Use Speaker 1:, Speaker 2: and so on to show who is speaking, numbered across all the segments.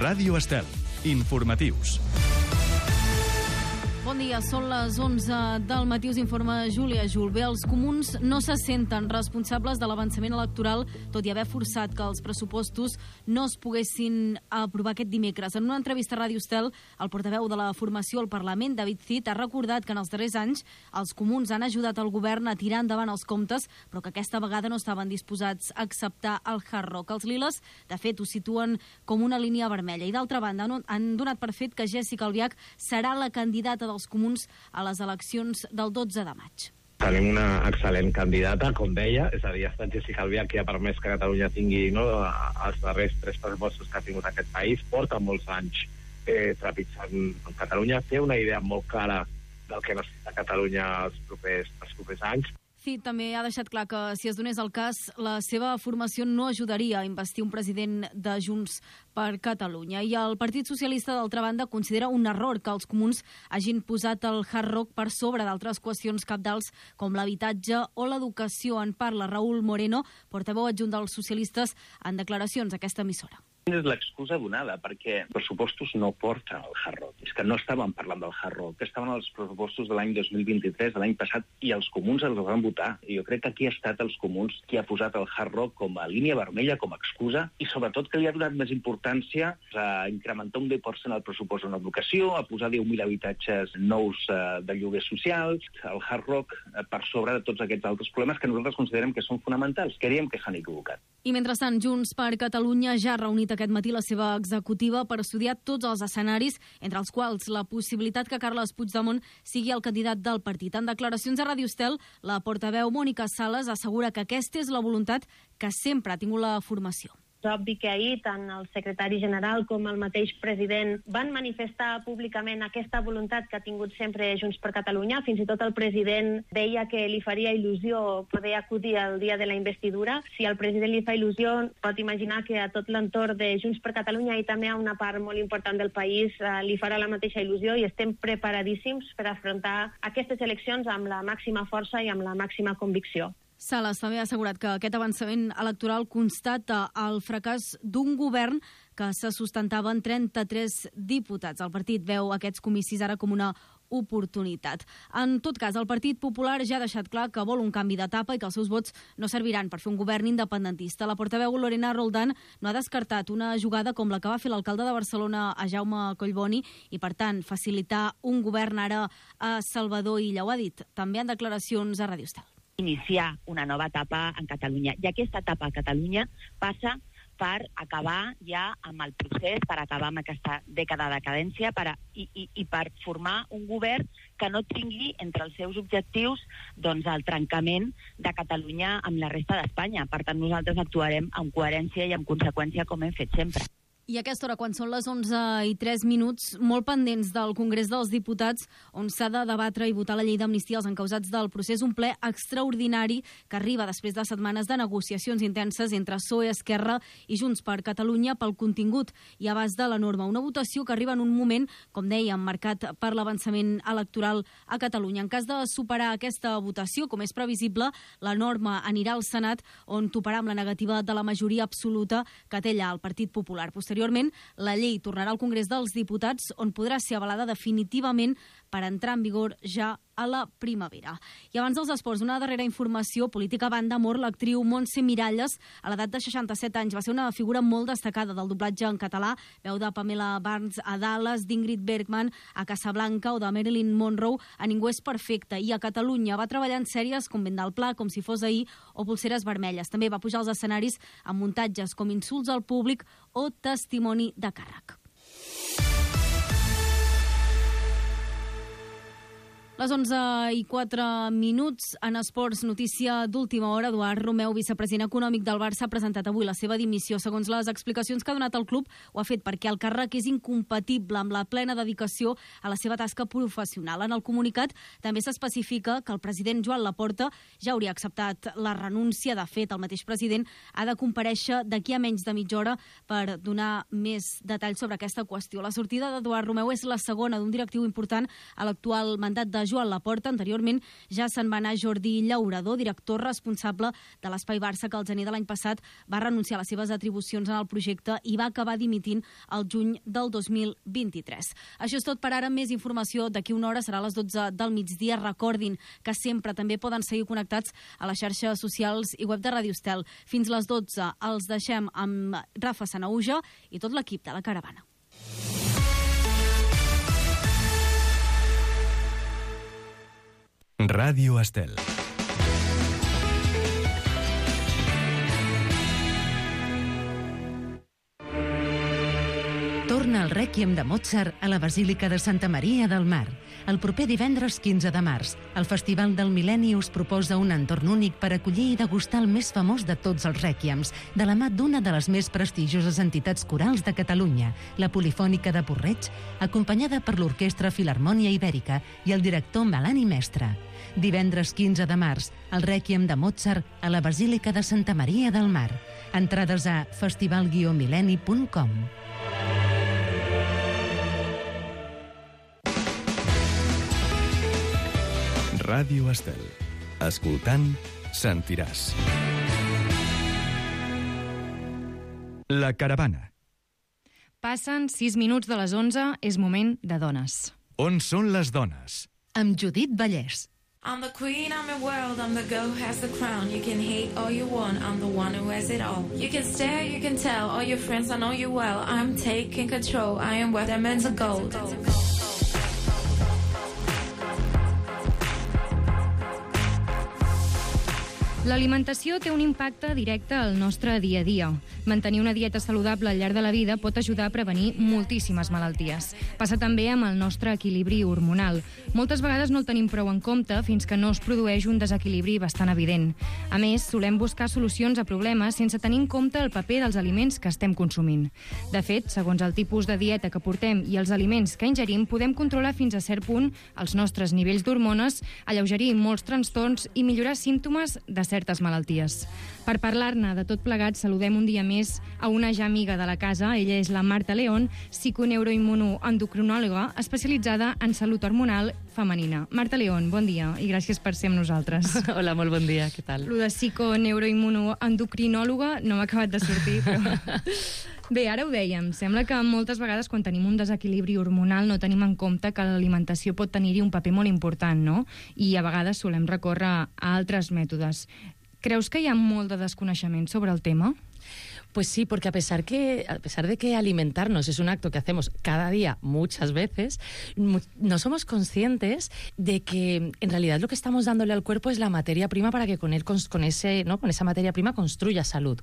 Speaker 1: Ràdio Estel. Informatius.
Speaker 2: Bon dia, són les 11 del matí, us informa Júlia Julbé. Els comuns no se senten responsables de l'avançament electoral, tot i haver forçat que els pressupostos no es poguessin aprovar aquest dimecres. En una entrevista a Ràdio Estel, el portaveu de la formació al Parlament, David Cid, ha recordat que en els darrers anys els comuns han ajudat el govern a tirar endavant els comptes, però que aquesta vegada no estaven disposats a acceptar el Hard Rock. Els liles, de fet, ho situen com una línia vermella. I d'altra banda, han donat per fet que Jéssica Albiach serà la candidata dels comuns a les eleccions del 12 de maig.
Speaker 3: Tenim una excel·lent candidata, com deia, és a dir, ha estat Jéssica Albiach qui ha permès que Catalunya tingui els darrers 3 pressupostos que ha tingut aquest país, porta molts anys trepitjant Catalunya, té una idea molt clara del que necessita Catalunya els propers anys.
Speaker 2: Cid també ha deixat clar que, si es donés el cas, la seva formació no ajudaria a investir un president de Junts per Catalunya. I el Partit Socialista, d'altra banda, considera un error que els comuns hagin posat el Hard Rock per sobre d'altres qüestions cabdals com l'habitatge o l'educació. En parla Raúl Moreno, portaveu adjunt dels socialistes, en declaracions a aquesta emissora.
Speaker 4: És l'excusa donada, perquè els pressupostos no porten el Hard Rock. És que no estàvem parlant del Hard Rock, estaven els pressupostos de l'any 2023, de l'any passat, i els comuns els van votar. I jo crec que aquí ha estat els comuns qui ha posat el Hard Rock com a línia vermella, com a excusa, i sobretot que li ha donat més importància a incrementar un 10% el pressupost en educació, a posar 10.000 habitatges nous de lloguer social, el Hard Rock per sobre de tots aquests altres problemes que nosaltres considerem que són fonamentals. Creiem que s'han equivocat.
Speaker 2: I mentrestant, Junts per Catalunya ja ha reunit aquest matí la seva executiva per estudiar tots els escenaris, entre els quals la possibilitat que Carles Puigdemont sigui el candidat del partit. En declaracions a Ràdio Estel, la portaveu Mònica Sales assegura que aquesta és la voluntat que sempre ha tingut la formació.
Speaker 5: És obvi que ahir tant el secretari general com el mateix president van manifestar públicament aquesta voluntat que ha tingut sempre Junts per Catalunya. Fins i tot el president deia que li faria il·lusió poder acudir al dia de la investidura. Si al president li fa il·lusió, pot imaginar que a tot l'entorn de Junts per Catalunya i també a una part molt important del país li farà la mateixa il·lusió, i estem preparadíssims per afrontar aquestes eleccions amb la màxima força i amb la màxima convicció.
Speaker 2: Sales també ha assegurat que aquest avançament electoral constata el fracàs d'un govern que se sustentava en 33 diputats. El partit veu aquests comicis ara com una oportunitat. En tot cas, el Partit Popular ja ha deixat clar que vol un canvi d'etapa i que els seus vots no serviran per fer un govern independentista. La portaveu Lorena Roldán no ha descartat una jugada com la que va fer l'alcalde de Barcelona, a Jaume Collboni, i per tant facilitar un govern ara a Salvador Illa. Ho ha dit també en declaracions a Ràdio Estel.
Speaker 6: Iniciar una nova etapa en Catalunya. I aquesta etapa a Catalunya passa per acabar ja amb el procés, per acabar amb aquesta dècada de decadència i per formar un govern que no tingui entre els seus objectius el trencament de Catalunya amb la resta d'Espanya. Per tant, nosaltres actuarem amb coherència i amb conseqüència, com hem fet sempre.
Speaker 2: I a aquesta hora, quan són les 11:03, molt pendents del Congrés dels Diputats, on s'ha de debatre i votar la llei d'amnistia als encausats del procés, un ple extraordinari que arriba després de setmanes de negociacions intenses entre PSOE, Esquerra i Junts per Catalunya pel contingut i abast de la norma. Una votació que arriba en un moment, com dèiem, marcat per l'avançament electoral a Catalunya. En cas de superar aquesta votació, com és previsible, la norma anirà al Senat, on toparà amb la negativa de la majoria absoluta que té allà el Partit Popular. Posteriorment, la llei tornarà al Congrés dels Diputats, on podrà ser avalada definitivament per entrar en vigor ja a la primavera. I abans dels esports, una darrera informació. Política a banda, mor l'actriu Montse Miralles a l'edat de 67 anys. Va ser una figura molt destacada del doblatge en català, veu de Pamela Barnes a Dallas, d'Ingrid Bergman a Casablanca o de Marilyn Monroe a Ningú és perfecte. I a Catalunya va treballar en sèries com Vent del Pla, Com si fos ahir o Polseres vermelles. També va pujar als escenaris amb muntatges com Insults al públic o Testimoni de càrrec. Les 11:04. En esports, notícia d'última hora. Eduard Romeu, vicepresident econòmic del Barça, ha presentat avui la seva dimissió. Segons les explicacions que ha donat el club, ho ha fet perquè el càrrec és incompatible amb la plena dedicació a la seva tasca professional. En el comunicat també s'especifica que el president Joan Laporta ja hauria acceptat la renúncia. De fet, el mateix president ha de comparèixer d'aquí a menys de mitja hora per donar més detalls sobre aquesta qüestió. La sortida d'Eduard Romeu és la segona d'un directiu important a l'actual mandat de Joan Laporta. Anteriorment ja se'n va anar Jordi Llaurador, director responsable de l'Espai Barça, que al gener de l'any passat va renunciar a les seves atribucions en el projecte i va acabar dimitint al juny del 2023. Això és tot per ara. Més informació d'aquí una hora, serà a les 12 del migdia. Recordin que sempre també poden seguir connectats a les xarxes socials i web de Ràdio Estel. Fins les 12 els deixem amb Rafa Sanahuja i tot l'equip de La Caravana.
Speaker 1: Ràdio Estel.
Speaker 7: Torna el Rèquiem de Mozart a la Basílica de Santa Maria del Mar. El proper divendres 15 de març, el Festival del Mil·lenni us proposa un entorn únic per acollir i degustar el més famós de tots els rèquiems, de la mà d'una de les més prestigioses entitats corals de Catalunya, la Polifònica de Porreig, acompanyada per l'Orquestra Filharmònia Ibèrica i el director Melani Mestre. Divendres 15 de març, el Rèquiem de Mozart a la Basílica de Santa Maria del Mar. Entrades a festival-millenni.com.
Speaker 1: Ràdio Estel. Escoltant, sentiràs. La Caravana.
Speaker 8: Passen 6 minuts de les 11, és moment de dones.
Speaker 1: On són les dones?
Speaker 7: Amb Judit Vallès.
Speaker 9: I'm the queen, I'm the world, I'm the girl who has the crown. You can hate all you want, I'm the one who has it all. You can stare, you can tell, all your friends, I know you well. I'm taking control, I am worth diamonds of gold.
Speaker 8: L'alimentació té un impacte directe al nostre dia a dia. Mantenir una dieta saludable al llarg de la vida pot ajudar a prevenir moltíssimes malalties. Passa també amb el nostre equilibri hormonal. Moltes vegades no el tenim prou en compte fins que no es produeix un desequilibri bastant evident. A més, solem buscar solucions a problemes sense tenir en compte el paper dels aliments que estem consumint. De fet, segons el tipus de dieta que portem i els aliments que ingerim, podem controlar fins a cert punt els nostres nivells d'hormones, alleugerir molts trastorns i millorar símptomes de certes malalties. Per parlar-ne de tot plegat, saludem un dia més a una ja amiga de la casa. Ella és la Marta León, psiconeuroimmunoendocrinòloga especialitzada en salut hormonal femenina. Marta León, bon dia i gràcies per ser amb nosaltres.
Speaker 10: Hola, molt bon dia, què tal?
Speaker 8: Lo de psiconeuroimmunoendocrinòloga no m'ha acabat de sortir, però... Bé, ara ho dèiem, sembla que moltes vegades quan tenim un desequilibri hormonal no tenim en compte que l'alimentació pot tenir-hi un paper molt important, no? I a vegades solem recórrer a altres mètodes. Creus que hi ha molt de desconeixement sobre el tema?
Speaker 10: Pues sí, porque a pesar de que alimentarnos es un acto que hacemos cada día, muchas veces, no somos conscientes de que en realidad lo que estamos dándole al cuerpo es la materia prima para que con esa materia prima construya salud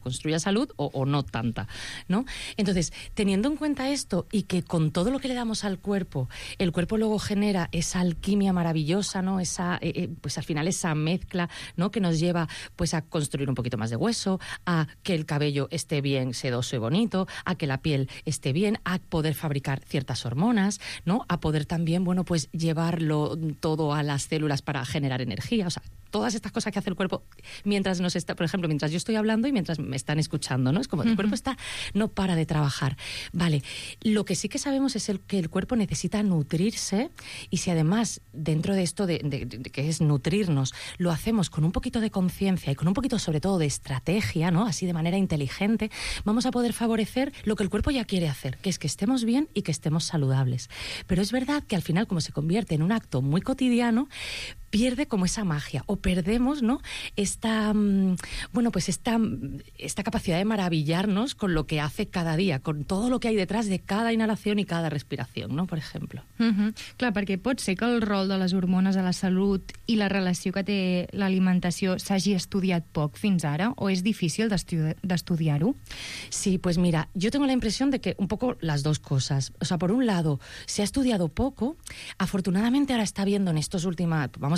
Speaker 10: o no tanta, ¿no? Entonces, teniendo en cuenta esto y que con todo lo que le damos al cuerpo, el cuerpo luego genera esa alquimia maravillosa, ¿no? Pues al final esa mezcla, ¿no? Que nos lleva pues a construir un poquito más de hueso, a que el cabello esté bien sedoso y bonito, a que la piel esté bien, a poder fabricar ciertas hormonas, ¿no? A poder también, bueno, pues llevarlo todo a las células para generar energía, o sea, todas estas cosas que hace el cuerpo mientras nos está, por ejemplo, mientras yo estoy hablando y mientras me están escuchando, ¿no? Es como el cuerpo no para de trabajar. Vale, lo que sí que sabemos es que el cuerpo necesita nutrirse, y si además dentro de esto de que es nutrirnos, lo hacemos con un poquito de conciencia y con un poquito sobre todo de estrategia, ¿no? Así de manera inteligente, vamos a poder favorecer lo que el cuerpo ya quiere hacer, que es que estemos bien y que estemos saludables. Pero es verdad que al final, como se convierte en un acto muy cotidiano, pierde como esa magia, o perdemos, ¿no? Esta capacidad de maravillarnos con lo que hace cada dia, con todo lo que hay detrás de cada inhalació i cada respiració, no? Per exemple.
Speaker 8: Clar, perquè pot ser que el rol de les hormones a la salut i la relació que té l'alimentació s'hagi estudiat poc fins ara, o és difícil d'estudiar-ho?
Speaker 10: Sí, pues mira, yo tengo la impresión de que un poco las dos cosas. O sea, por un lado, se ha estudiado poco. Afortunadamente ahora está viendo en estos últimos, vamos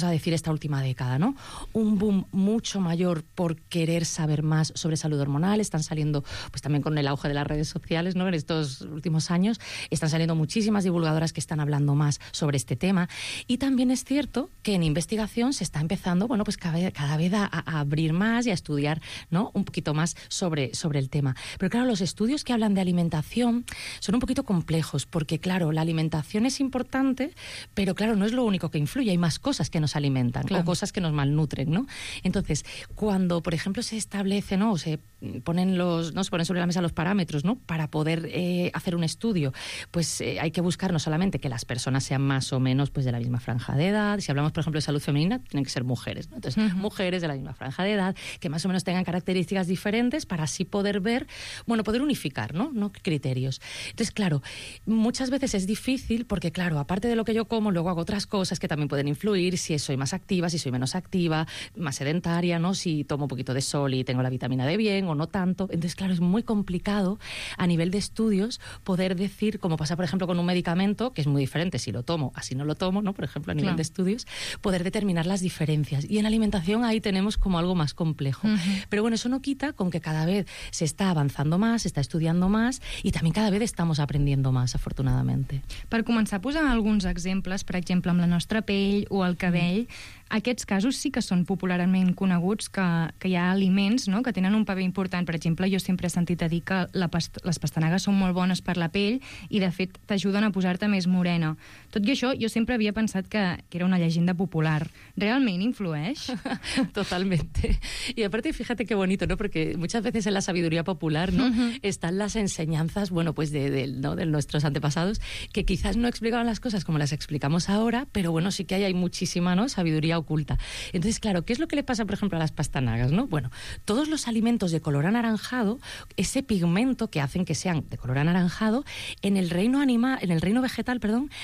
Speaker 10: vamos a decir, esta última década, ¿no? Un boom mucho mayor por querer saber más sobre salud hormonal. Están saliendo, pues también con el auge de las redes sociales, ¿no? En estos últimos años están saliendo muchísimas divulgadoras que están hablando más sobre este tema. Y también es cierto que en investigación se está empezando, bueno, pues cada vez a abrir más y a estudiar, ¿no? Un poquito más sobre el tema. Pero claro, los estudios que hablan de alimentación son un poquito complejos, porque claro, la alimentación es importante, pero claro, no es lo único que influye, hay más cosas que nos alimentan, claro, o cosas que nos malnutren, ¿no? Entonces, cuando, por ejemplo, se establece, ¿no? O se ponen sobre la mesa los parámetros, ¿no? Para poder hacer un estudio, pues hay que buscar no solamente que las personas sean más o menos pues de la misma franja de edad. Si hablamos, por ejemplo, de salud femenina, tienen que ser mujeres, ¿no? Entonces, mujeres de la misma franja de edad, que más o menos tengan características diferentes para así poder ver, bueno, poder unificar, ¿no? Criterios. Entonces, claro, muchas veces es difícil porque, claro, aparte de lo que yo como, luego hago otras cosas que también pueden influir, si soy más activa, si soy menos activa, más sedentaria, ¿no? Si tomo un poquito de sol y tengo la vitamina D bien o no tanto. Entonces, claro, es muy complicado a nivel de estudios poder decir, como pasa, por ejemplo, con un medicamento, que es muy diferente si lo tomo, así no lo tomo, ¿no? Por ejemplo, a nivel de estudios, poder determinar las diferencias. Y en alimentación ahí tenemos como algo más complejo. Pero bueno, eso no quita con que cada vez se está avanzando más, se está estudiando más i també cada vegada estamos aprendiendo más, afortunadamente.
Speaker 8: Per començar a posar alguns exemples, per exemple, amb la nostra pell o el cabell, aquests casos sí que són popularment coneguts, que hi ha aliments, no?, que tenen un paper important. Per exemple, jo sempre he sentit a dir que les pastanagues són molt bones per la pell i, de fet, t'ajuden a posar-te més morena. Tot i això, jo sempre havia pensat que era una llegenda popular. ¿Realment influeix?
Speaker 10: Totalmente. Y aparte, fíjate qué bonito, ¿no? Porque muchas veces en la sabiduría popular, ¿no? Están las enseñanzas, bueno, pues de nuestros antepasados, que quizás no explicaban las cosas como las explicamos ahora, pero bueno, sí que hay muchísima, ¿no?, sabiduría oculta. Entonces, claro, ¿qué es lo que le pasa, por ejemplo, a las pastanagas, ¿no? Bueno, todos los alimentos de color anaranjado, ese pigmento que hacen que sean de color anaranjado, en el reino vegetal,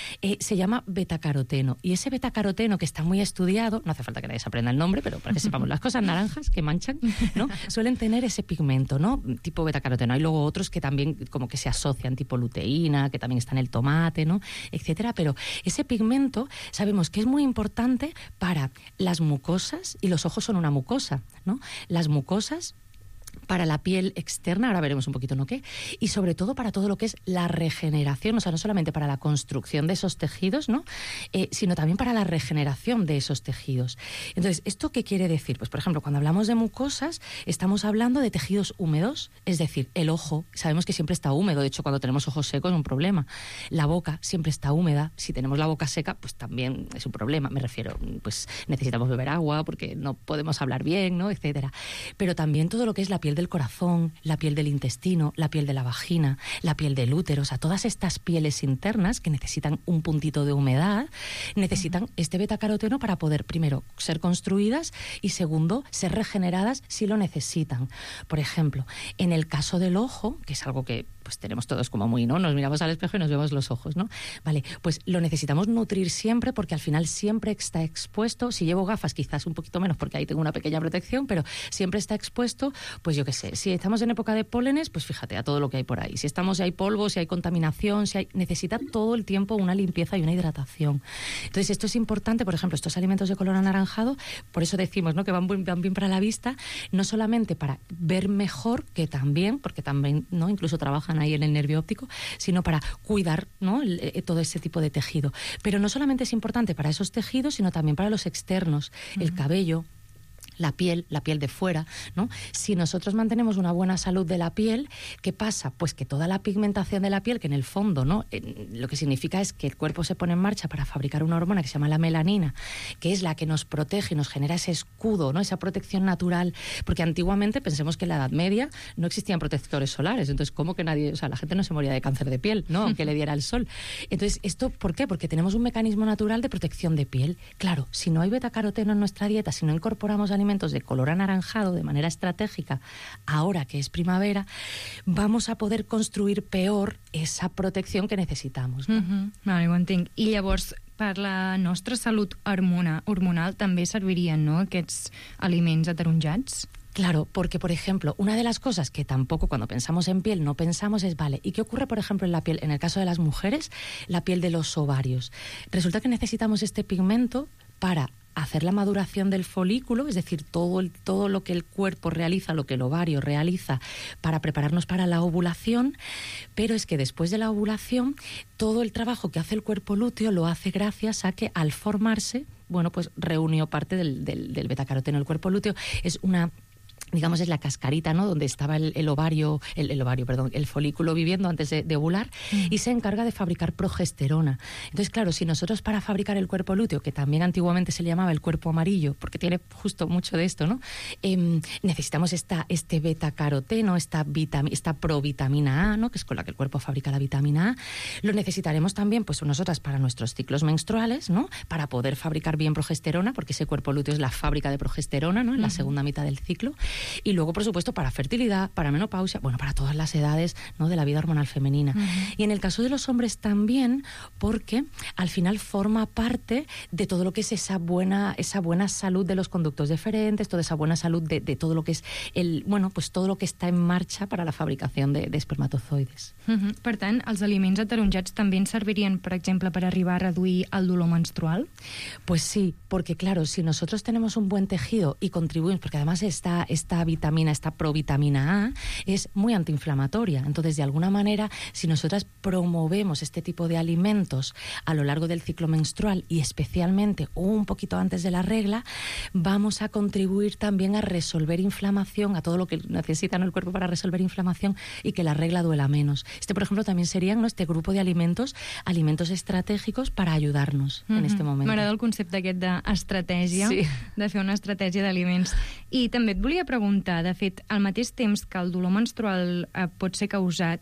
Speaker 10: se llama betacaroteno. Y ese betacaroteno, que está muy estudiado, no hace falta que nadie se aprenda el nombre, pero para que sepamos, las cosas naranjas que manchan, ¿no?, suelen tener ese pigmento, ¿no?, tipo betacaroteno. Hay luego otros que también como que se asocian, tipo luteína, que también está en el tomate, ¿no?, etcétera. Pero ese pigmento sabemos que es muy importante para las mucosas, y los ojos son una mucosa, ¿no? Las mucosas, para la piel externa, ahora veremos un poquito, ¿no?, qué, y sobre todo para todo lo que es la regeneración, o sea, no solamente para la construcción de esos tejidos, ¿no?, sino también para la regeneración de esos tejidos. Entonces, ¿esto qué quiere decir? Pues, por ejemplo, cuando hablamos de mucosas, estamos hablando de tejidos húmedos, es decir, el ojo, sabemos que siempre está húmedo, de hecho, cuando tenemos ojos secos es un problema. La boca siempre está húmeda, si tenemos la boca seca, pues también es un problema, me refiero, pues necesitamos beber agua porque no podemos hablar bien, ¿no?, etcétera. Pero también todo lo que es la piel del corazón, la piel del intestino, la piel de la vagina, la piel del útero, o sea, todas estas pieles internas que necesitan un puntito de humedad, necesitan este betacaroteno para poder, primero, ser construidas y, segundo, ser regeneradas si lo necesitan. Por ejemplo, en el caso del ojo, que es algo que pues tenemos todos como muy, ¿no?, nos miramos al espejo y nos vemos los ojos, ¿no? Vale, pues lo necesitamos nutrir siempre porque al final siempre está expuesto. Si llevo gafas quizás un poquito menos porque ahí tengo una pequeña protección, pero siempre está expuesto, pues yo qué sé, si estamos en época de pólenes, pues fíjate a todo lo que hay por ahí. Si hay polvo, si hay contaminación, necesita todo el tiempo una limpieza y una hidratación. Entonces esto es importante, por ejemplo, estos alimentos de color anaranjado, por eso decimos, ¿no?, que van bien para la vista, no solamente para ver mejor, que también, porque también, ¿no?, incluso trabajan ahí en el nervio óptico, sino para cuidar, ¿no?, todo ese tipo de tejido. Pero no solamente es importante para esos tejidos, sino también para los externos, el cabello, la piel de fuera, ¿no? Si nosotros mantenemos una buena salud de la piel, ¿qué pasa? Pues que toda la pigmentación de la piel, que en el fondo, ¿no?, lo que significa es que el cuerpo se pone en marcha para fabricar una hormona que se llama la melanina, que es la que nos protege y nos genera ese escudo, ¿no?, esa protección natural, porque antiguamente, pensemos que en la Edad Media no existían protectores solares, entonces ¿cómo que nadie, o sea, la gente no se moría de cáncer de piel, ¿no?, aunque le diera el sol? Entonces, ¿esto por qué? Porque tenemos un mecanismo natural de protección de piel. Claro, si no hay betacaroteno en nuestra dieta, si no incorporamos alimentos de color anaranjado de manera estratégica, ahora que es primavera, vamos a poder construir peor esa protección que necesitamos, ¿no?
Speaker 8: Vale, ho entenc. I llavors, per la nostra salut hormonal també servirien, no?, aquests aliments ataronjats?
Speaker 10: Claro, porque, por ejemplo, una de las cosas que tampoco cuando pensamos en piel no pensamos es, vale, ¿y qué ocurre, por ejemplo, en la piel? En el caso de las mujeres, la piel de los ovarios. Resulta que necesitamos este pigmento para hacer la maduración del folículo, es decir, todo lo que el cuerpo realiza, lo que el ovario realiza para prepararnos para la ovulación, pero es que después de la ovulación, todo el trabajo que hace el cuerpo lúteo lo hace gracias a que al formarse, bueno, pues reunió parte del betacaroteno. El cuerpo lúteo es una... digamos, es la cascarita, ¿no?, donde estaba el folículo viviendo antes de ovular, y se encarga de fabricar progesterona. Entonces, claro, si nosotros para fabricar el cuerpo lúteo, que también antiguamente se le llamaba el cuerpo amarillo, porque tiene justo mucho de esto, ¿no?, necesitamos este betacaroteno, esta provitamina A, ¿no?, que es con la que el cuerpo fabrica la vitamina A. Lo necesitaremos también, pues nosotras, para nuestros ciclos menstruales, ¿no?, para poder fabricar bien progesterona, porque ese cuerpo lúteo es la fábrica de progesterona, ¿no?, en la segunda mitad del ciclo. Y luego, por supuesto, para fertilidad, para menopausia, bueno, para todas las edades, ¿no?, de la vida hormonal femenina. Y en el caso de los hombres también, porque al final forma parte de todo lo que es esa buena salud de los conductos deferentes, toda esa buena salud de todo lo que es pues todo lo que está en marcha para la fabricación de espermatozoides.
Speaker 8: Per tant, els aliments ataronjats també ens servirien, per exemple, per arribar a reduir el dolor menstrual?
Speaker 10: Pues sí, porque claro, si nosotros tenemos un buen tejido y contribuimos, porque además esta provitamina A es muy antiinflamatoria, entonces de alguna manera, si nosotras promovemos este tipo de alimentos a lo largo del ciclo menstrual y especialmente un poquito antes de la regla, vamos a contribuir también a resolver inflamación, a todo lo que necesita el cuerpo para resolver inflamación y que la regla duela menos. Por ejemplo, también serían, ¿no?, este grupo de alimentos estratègics para ayudarnos en este momento.
Speaker 8: M'agrada el concepte aquest d'estratègia, de fer una estratègia d'aliments. I també et volia preguntar, de fet, al mateix temps que el dolor menstrual pot ser causat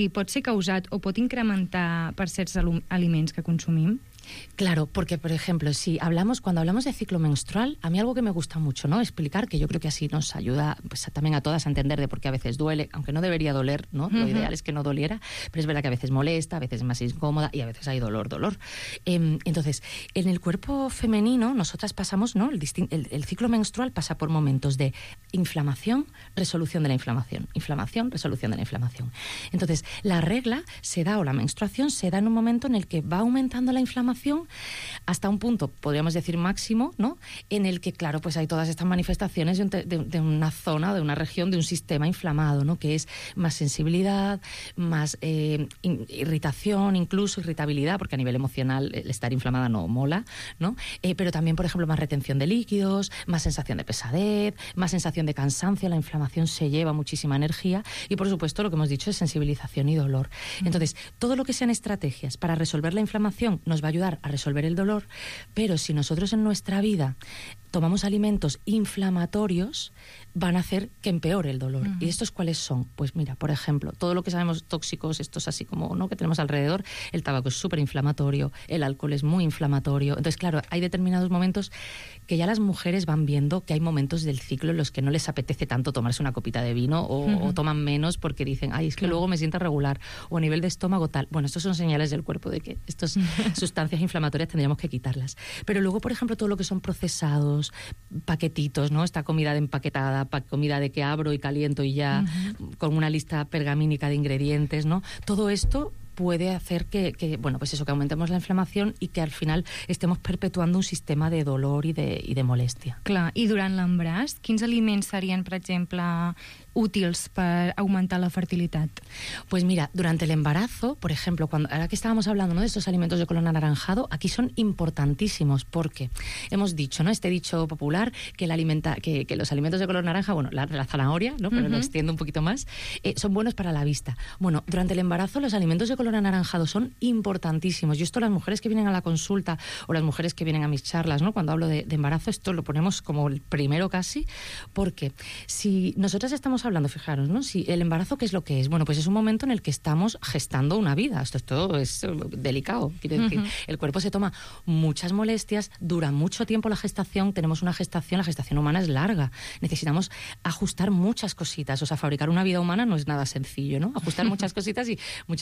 Speaker 8: o pot incrementar per certs aliments que consumim?
Speaker 10: Claro, porque, por ejemplo, cuando hablamos de ciclo menstrual, a mí algo que me gusta mucho, ¿no?, explicar, que yo creo que así nos ayuda, pues, también a todas a entender de por qué a veces duele, aunque no debería doler, ¿no? Lo ideal es que no doliera, pero es verdad que a veces molesta, a veces es más incómoda y a veces hay dolor. Entonces, en el cuerpo femenino, nosotras pasamos, ¿no?, el ciclo menstrual pasa por momentos de inflamación, resolución de la inflamación, resolución de la inflamación. Entonces, la regla se da, o la menstruación se da en un momento en el que va aumentando la inflamación hasta un punto, podríamos decir máximo, ¿no?, en el que, claro, pues hay todas estas manifestaciones de una zona, de una región, de un sistema inflamado, ¿no?, que es más sensibilidad, más irritación, incluso irritabilidad, porque a nivel emocional el estar inflamada no mola, ¿no? Pero también, por ejemplo, más retención de líquidos, más sensación de pesadez, más sensación de cansancio. La inflamación se lleva muchísima energía y, por supuesto, lo que hemos dicho es sensibilización y dolor. Entonces, todo lo que sean estrategias para resolver la inflamación nos va a ayudar a resolver el dolor, pero si nosotros en nuestra vida tomamos alimentos inflamatorios, van a hacer que empeore el dolor. ¿Y estos cuáles son? Pues mira, por ejemplo, todo lo que sabemos tóxicos, estos así como, ¿no?, que tenemos alrededor, el tabaco es súper inflamatorio, el alcohol es muy inflamatorio. Entonces, claro, hay determinados momentos que ya las mujeres van viendo que hay momentos del ciclo en los que no les apetece tanto tomarse una copita de vino o toman menos porque dicen, ay, es que luego me siento regular, o a nivel de estómago tal. Bueno, estos son señales del cuerpo de que estas sustancias inflamatorias tendríamos que quitarlas. Pero luego, por ejemplo, todo lo que son procesados, paquetitos, ¿no?, esta comida empaquetada, comida de que abro y caliento y ya, con una lista pergamínica de ingredientes, ¿no? Todo esto puede hacer que aumentemos la inflamación y que al final estemos perpetuando un sistema de dolor y de molestia.
Speaker 8: Clar, i durant l'embaràs, quins aliments serien, per exemple, útils para aumentar la fertilidad?
Speaker 10: Pues mira, durante el embarazo, por ejemplo, ahora que estábamos hablando, ¿no?, de estos alimentos de color anaranjado, aquí son importantísimos porque hemos dicho, ¿no?, este dicho popular que los alimentos de color naranja, bueno, la zanahoria, ¿no?, pero lo extiendo un poquito más, son buenos para la vista. Bueno, durante el embarazo los alimentos de color anaranjado son importantísimos. Yo esto, las mujeres que vienen a la consulta o las mujeres que vienen a mis charlas, ¿no?, cuando hablo de embarazo, esto lo ponemos como el primero casi, porque si nosotras estamos hablando, fijaros, ¿no?, si el embarazo, ¿qué es lo que es? Bueno, pues es un momento en el que estamos gestando una vida. Esto es delicado, quiero decir. El cuerpo se toma muchas molestias, dura mucho tiempo la gestación, tenemos una gestación, la gestación humana es larga. Necesitamos ajustar muchas cositas, o sea, fabricar una vida humana no es nada sencillo, ¿no? Ajustar muchas cositas y muchos ingredientes.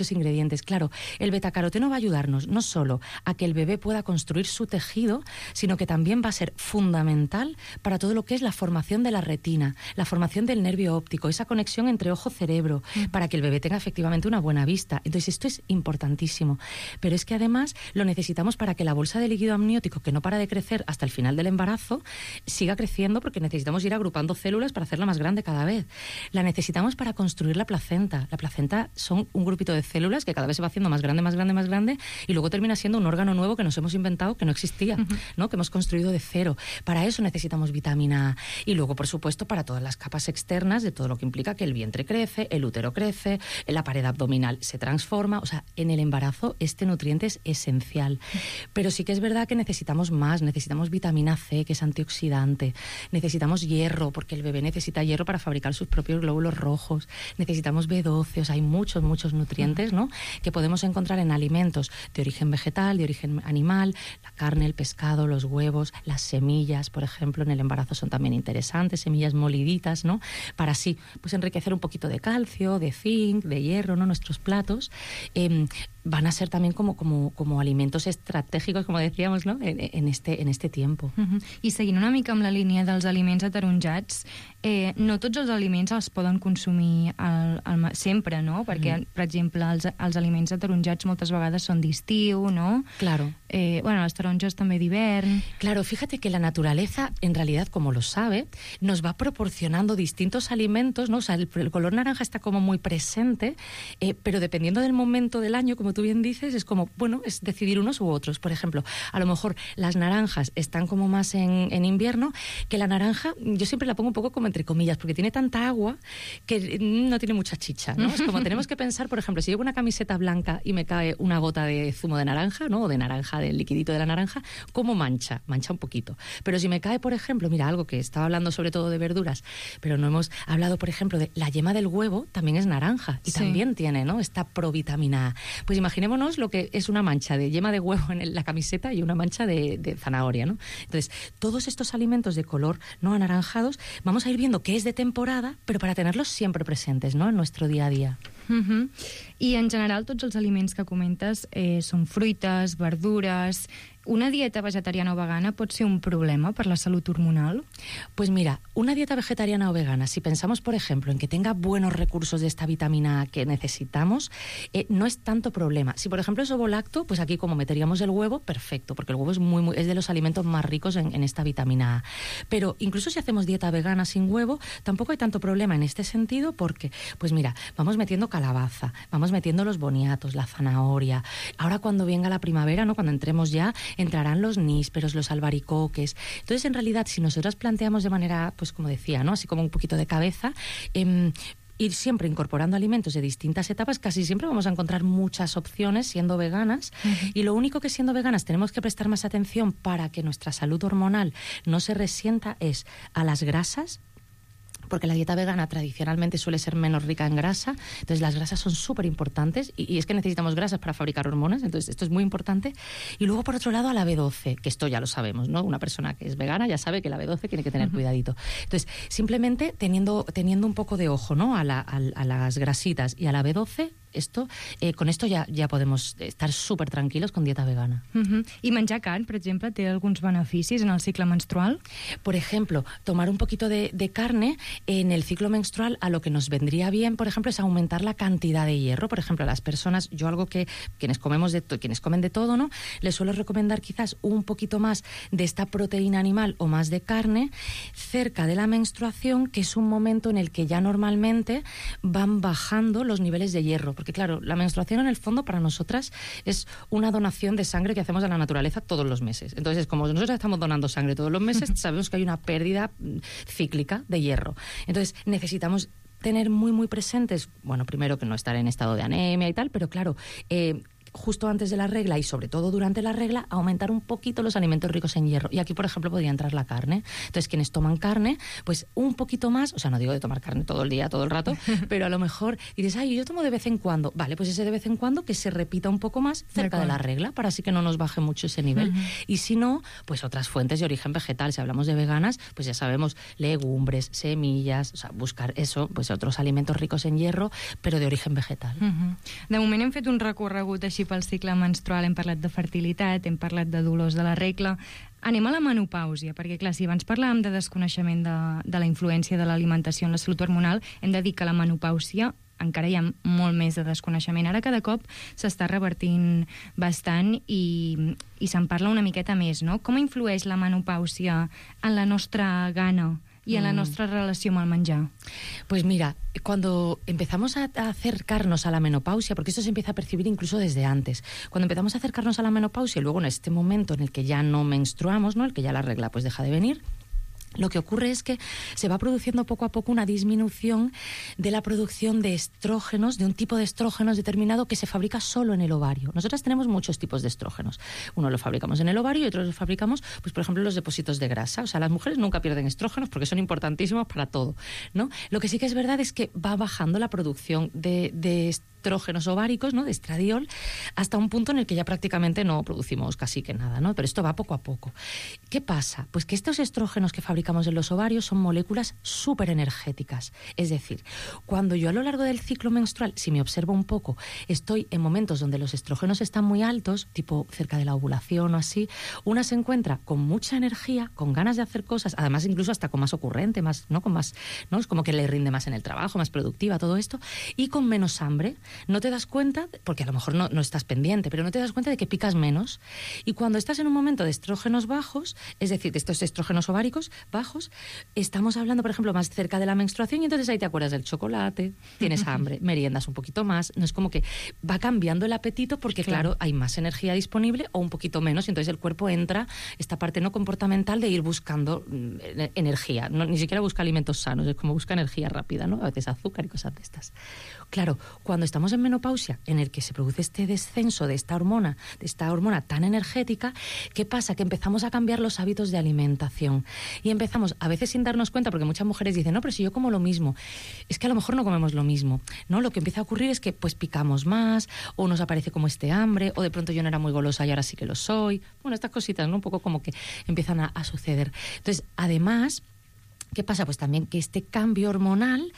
Speaker 10: nutrientes. Claro, el betacaroteno va a ayudarnos no solo a que el bebé pueda construir su tejido, sino que también va a ser fundamental para todo lo que es la formación de la retina, la formación del nervio óptico, esa conexión entre ojo-cerebro, para que el bebé tenga efectivamente una buena vista. Entonces, esto es importantísimo. Pero es que además lo necesitamos para que la bolsa de líquido amniótico, que no para de crecer hasta el final del embarazo, siga creciendo, porque necesitamos ir agrupando células para hacerla más grande cada vez. La necesitamos para construir la placenta. La placenta son un grupito de células que cada vez se va haciendo más grande, más grande, más grande, y luego termina siendo un órgano nuevo que nos hemos inventado, que no existía, ¿no? Que hemos construido de cero. Para eso necesitamos vitamina A. Y luego, por supuesto, para todas las capas externas de todo lo que implica que el vientre crece, el útero crece, la pared abdominal se transforma. O sea, en el embarazo este nutriente es esencial. Pero sí que es verdad que necesitamos más. Necesitamos vitamina C, que es antioxidante. Necesitamos hierro, porque el bebé necesita hierro para fabricar sus propios glóbulos rojos. Necesitamos B12. O sea, hay muchos nutrientes, ¿no?, que podemos encontrar en alimentos de origen vegetal, de origen animal. La carne, el pescado, los huevos, las semillas, por ejemplo, en el embarazo son también interesantes, semillas moliditas, ¿no?, para así pues enriquecer un poquito de calcio, de zinc, de hierro, ¿no?, nuestros platos. Van a ser también como alimentos estratègics, com decíamos, no?, en este tiempo.
Speaker 8: I seguint una mica amb la línia dels aliments ataronjats, no tots els aliments els poden consumir sempre, no? Perquè, per exemple, els aliments ataronjats moltes vegades són d'estiu, ¿no?
Speaker 10: Claro.
Speaker 8: Bueno, las taronjas también de invierno.
Speaker 10: Claro, fíjate que la naturaleza, en realidad, como lo sabe, nos va proporcionando distintos alimentos, ¿no? O sea, el color naranja está como muy presente, pero dependiendo del momento del año, como tú bien dices, es como, bueno, es decidir unos u otros. Por ejemplo, a lo mejor las naranjas están como más en invierno, que la naranja, yo siempre la pongo un poco como entre comillas, porque tiene tanta agua que no tiene mucha chicha, ¿no? Es como tenemos que pensar, por ejemplo, si llevo una camiseta blanca y me cae una gota de zumo de naranja, ¿no?, o de naranja, del liquidito de la naranja, ¿cómo mancha? Mancha un poquito. Pero si me cae, por ejemplo, mira, algo que estaba hablando sobre todo de verduras, pero no hemos hablado, por ejemplo, de la yema del huevo, también es naranja y también tiene, ¿no?, esta provitamina A. Pues imaginémonos lo que es una mancha de yema de huevo en la camiseta y una mancha de zanahoria, ¿no? Entonces, todos estos alimentos de color no anaranjados, vamos a ir viendo que es de temporada, pero para tenerlos siempre presentes, ¿no?, en nuestro día a día.
Speaker 8: I en general tots els aliments que comentes són fruites, verdures. ¿Una dieta vegetariana o vegana pot ser un problema per la salut hormonal?
Speaker 10: Pues mira, una dieta vegetariana o vegana, si pensamos, por ejemplo, en que tenga buenos recursos de esta vitamina A que necesitamos, no es tanto problema. Si, por ejemplo, es ovo-lacto, pues aquí como meteríamos el huevo, perfecto, porque el huevo es de los alimentos más ricos en esta vitamina A. Pero incluso si hacemos dieta vegana sin huevo, tampoco hay tanto problema en este sentido porque, pues mira, vamos metiendo calabaza, vamos metiendo los boniatos, la zanahoria. Ahora cuando venga la primavera, ¿no?, cuando entremos ya, entrarán los nísperos, los albaricoques. Entonces, en realidad, si nosotras planteamos de manera, pues como decía, ¿no?, así como un poquito de cabeza, ir siempre incorporando alimentos de distintas etapas, casi siempre vamos a encontrar muchas opciones siendo veganas. Y lo único que siendo veganas tenemos que prestar más atención para que nuestra salud hormonal no se resienta es a las grasas, porque la dieta vegana tradicionalmente suele ser menos rica en grasa, entonces las grasas son súper importantes y es que necesitamos grasas para fabricar hormonas, entonces esto es muy importante. Y luego, por otro lado, a la B12, que esto ya lo sabemos, ¿no? Una persona que es vegana ya sabe que la B12 tiene que tener cuidadito. Entonces, simplemente teniendo un poco de ojo, ¿no?, a las grasitas y a la B12, con esto ya podemos estar súper tranquilos con dieta vegana.
Speaker 8: I menjar carn, per exemple, té alguns beneficis en el cicle menstrual?
Speaker 10: Por ejemplo, tomar un poquito de carne en el ciclo menstrual, a lo que nos vendría bien, por ejemplo, es aumentar la cantidad de hierro. Por ejemplo, a las personas, yo algo que quienes comen de todo, ¿no?, les suelo recomendar quizás un poquito más de esta proteína animal o más de carne cerca de la menstruación, que es un momento en el que ya normalmente van bajando los niveles de hierro. Porque claro, la menstruación en el fondo para nosotras es una donación de sangre que hacemos a la naturaleza todos los meses. Entonces, como nosotros estamos donando sangre todos los meses, sabemos que hay una pérdida cíclica de hierro. Entonces, necesitamos tener muy, muy presentes, bueno, primero que no estar en estado de anemia y tal, pero claro, justo antes de la regla y sobre todo durante la regla, aumentar un poquito los alimentos ricos en hierro. Y aquí, por ejemplo, podría entrar la carne. Entonces, quienes toman carne, pues un poquito más, o sea, no digo de tomar carne todo el día, todo el rato, pero a lo mejor dices, ay, yo tomo de vez en cuando. Vale, pues ese de vez en cuando que se repita un poco más cerca de la regla, para así que no nos baje mucho ese nivel. Y si no, pues otras fuentes de origen vegetal. Si hablamos de veganas, pues ya sabemos, legumbres, semillas, o sea, buscar eso, pues otros alimentos ricos en hierro, però d'origen vegetal.
Speaker 8: De moment hem fet un recorregut així pel cicle menstrual, hem parlat de fertilitat, hem parlat de dolors de la regla. Anem a la menopàusia, perquè clar, si abans parlàvem de desconeixement de la influència de l'alimentació en la salut hormonal, hem de dir que la menopàusia encara hi ha molt més de desconeixement. Ara cada cop s'està revertint bastant i se'n parla una miqueta més, no? Com influeix la menopàusia en la nostra gana y en la nuestra relación al menjar?
Speaker 10: Pues mira, cuando empezamos a acercarnos a la menopausia, porque esto se empieza a percibir incluso desde antes, cuando empezamos a acercarnos a la menopausia y luego en este momento en el que ya no menstruamos, ¿no?, el que ya la regla pues deja de venir, lo que ocurre es que se va produciendo poco a poco una disminución de la producción de estrógenos, de un tipo de estrógenos determinado que se fabrica solo en el ovario. Nosotras tenemos muchos tipos de estrógenos. Uno lo fabricamos en el ovario y otros lo fabricamos, pues por ejemplo, los depósitos de grasa. O sea, las mujeres nunca pierden estrógenos porque son importantísimos para todo, ¿no? Lo que sí que es verdad es que va bajando la producción de estrógenos ováricos, ¿no?, de estradiol, hasta un punto en el que ya prácticamente no producimos casi que nada, ¿no? Pero esto va poco a poco. ¿Qué pasa? Pues que estos estrógenos que fabricamos en los ovarios son moléculas súper energéticas. Es decir, cuando yo a lo largo del ciclo menstrual, si me observo un poco, estoy en momentos donde los estrógenos están muy altos, tipo cerca de la ovulación o así, una se encuentra con mucha energía, con ganas de hacer cosas, además incluso hasta con más ocurrente, más, ¿no?, con más, ¿no?, es como que le rinde más en el trabajo, más productiva, todo esto, y con menos hambre. No te das cuenta, porque a lo mejor no estás pendiente, pero no te das cuenta de que picas menos. Y cuando estás en un momento de estrógenos bajos, es decir, de estos estrógenos ováricos bajos, estamos hablando, por ejemplo, más cerca de la menstruación y entonces ahí te acuerdas del chocolate, tienes hambre, meriendas un poquito más, no es como que va cambiando el apetito porque, claro, hay más energía disponible o un poquito menos y entonces el cuerpo entra esta parte no comportamental de ir buscando energía, ni siquiera busca alimentos sanos, es como busca energía rápida, ¿no? A veces azúcar y cosas de estas. Claro, cuando estamos en menopausia, en el que se produce este descenso de esta hormona tan energética, ¿qué pasa? Que empezamos a cambiar los hábitos de alimentación y empezamos, a veces sin darnos cuenta, porque muchas mujeres dicen, no, pero si yo como lo mismo, es que a lo mejor no comemos lo mismo, ¿no? Lo que empieza a ocurrir es que pues picamos más, o nos aparece como este hambre, o de pronto yo no era muy golosa y ahora sí que lo soy. Bueno, estas cositas, ¿no?, un poco como que empiezan a suceder. Entonces, además, ¿qué pasa? Pues también que este cambio hormonal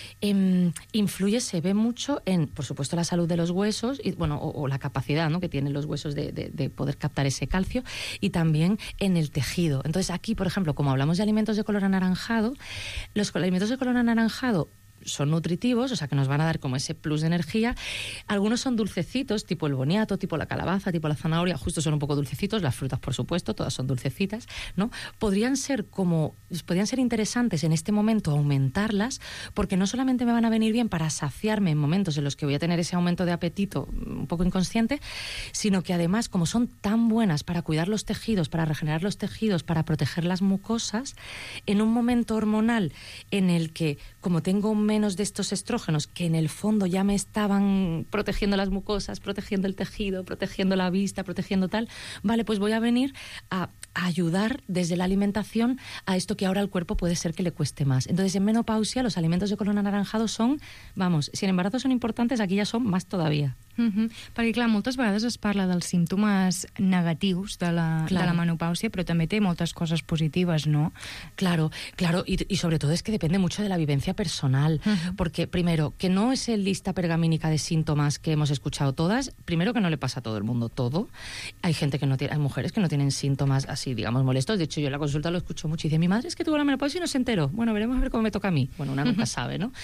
Speaker 10: influye, se ve mucho en, por supuesto, la salud de los huesos y, bueno, o la capacidad, ¿no?, que tienen los huesos de poder captar ese calcio, y también en el tejido. Entonces aquí, por ejemplo, como hablamos de alimentos de color anaranjado, los alimentos de color anaranjado son nutritivos, o sea que nos van a dar como ese plus de energía. Algunos son dulcecitos, tipo el boniato, tipo la calabaza, tipo la zanahoria, justo son un poco dulcecitos, las frutas por supuesto, todas son dulcecitas, ¿no? Podrían ser interesantes en este momento aumentarlas, porque no solamente me van a venir bien para saciarme en momentos en los que voy a tener ese aumento de apetito un poco inconsciente, sino que además, como son tan buenas para cuidar los tejidos, para regenerar los tejidos, para proteger las mucosas, en un momento hormonal en el que, como tengo menos de estos estrógenos que en el fondo ya me estaban protegiendo las mucosas, protegiendo el tejido, protegiendo la vista, protegiendo tal, vale, pues voy a venir a ayudar desde la alimentación a esto que ahora al cuerpo puede ser que le cueste más. Entonces, en menopausia los alimentos de color anaranjado son, vamos, si en embarazo son importantes, aquí ya son más todavía.
Speaker 8: Perquè, clar, moltes vegades es parla dels símptomes negatius de la menopausia, però també té moltes cosas positivas, ¿no?
Speaker 10: Claro, y sobre todo es que depende mucho de la vivencia personal, porque primero, que no es el lista pergamínica de síntomas que hemos escuchado todas, primero que no le pasa a todo el mundo todo, hay gente que no tiene, hay mujeres que no tienen síntomas así, digamos, molestos, de hecho yo en la consulta lo escucho mucho y dice, mi madre es que tuvo la menopausia y no se enteró, bueno, veremos a ver cómo me toca a mí, bueno, una nunca sabe, ¿no?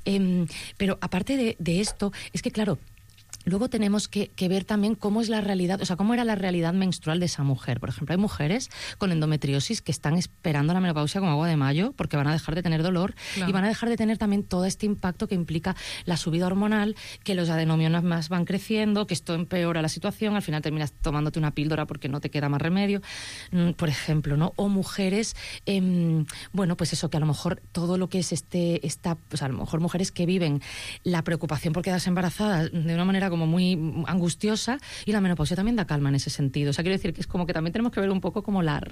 Speaker 10: Pero aparte de esto, es que claro, luego tenemos que ver también cómo es la realidad, o sea, cómo era la realidad menstrual de esa mujer. Por ejemplo, hay mujeres con endometriosis que están esperando la menopausia como agua de mayo porque van a dejar de tener dolor, claro, y van a dejar de tener también todo este impacto que implica la subida hormonal, que los adenomionas más van creciendo, que esto empeora la situación, al final terminas tomándote una píldora porque no te queda más remedio, por ejemplo, ¿no? O mujeres, bueno, pues eso, que a lo mejor todo lo que es pues a lo mejor mujeres que viven la preocupación por quedarse embarazadas de una manera como muy angustiosa, y la menopausia también da calma en ese sentido. O sea, quiero decir que es como que también tenemos que ver un poco como la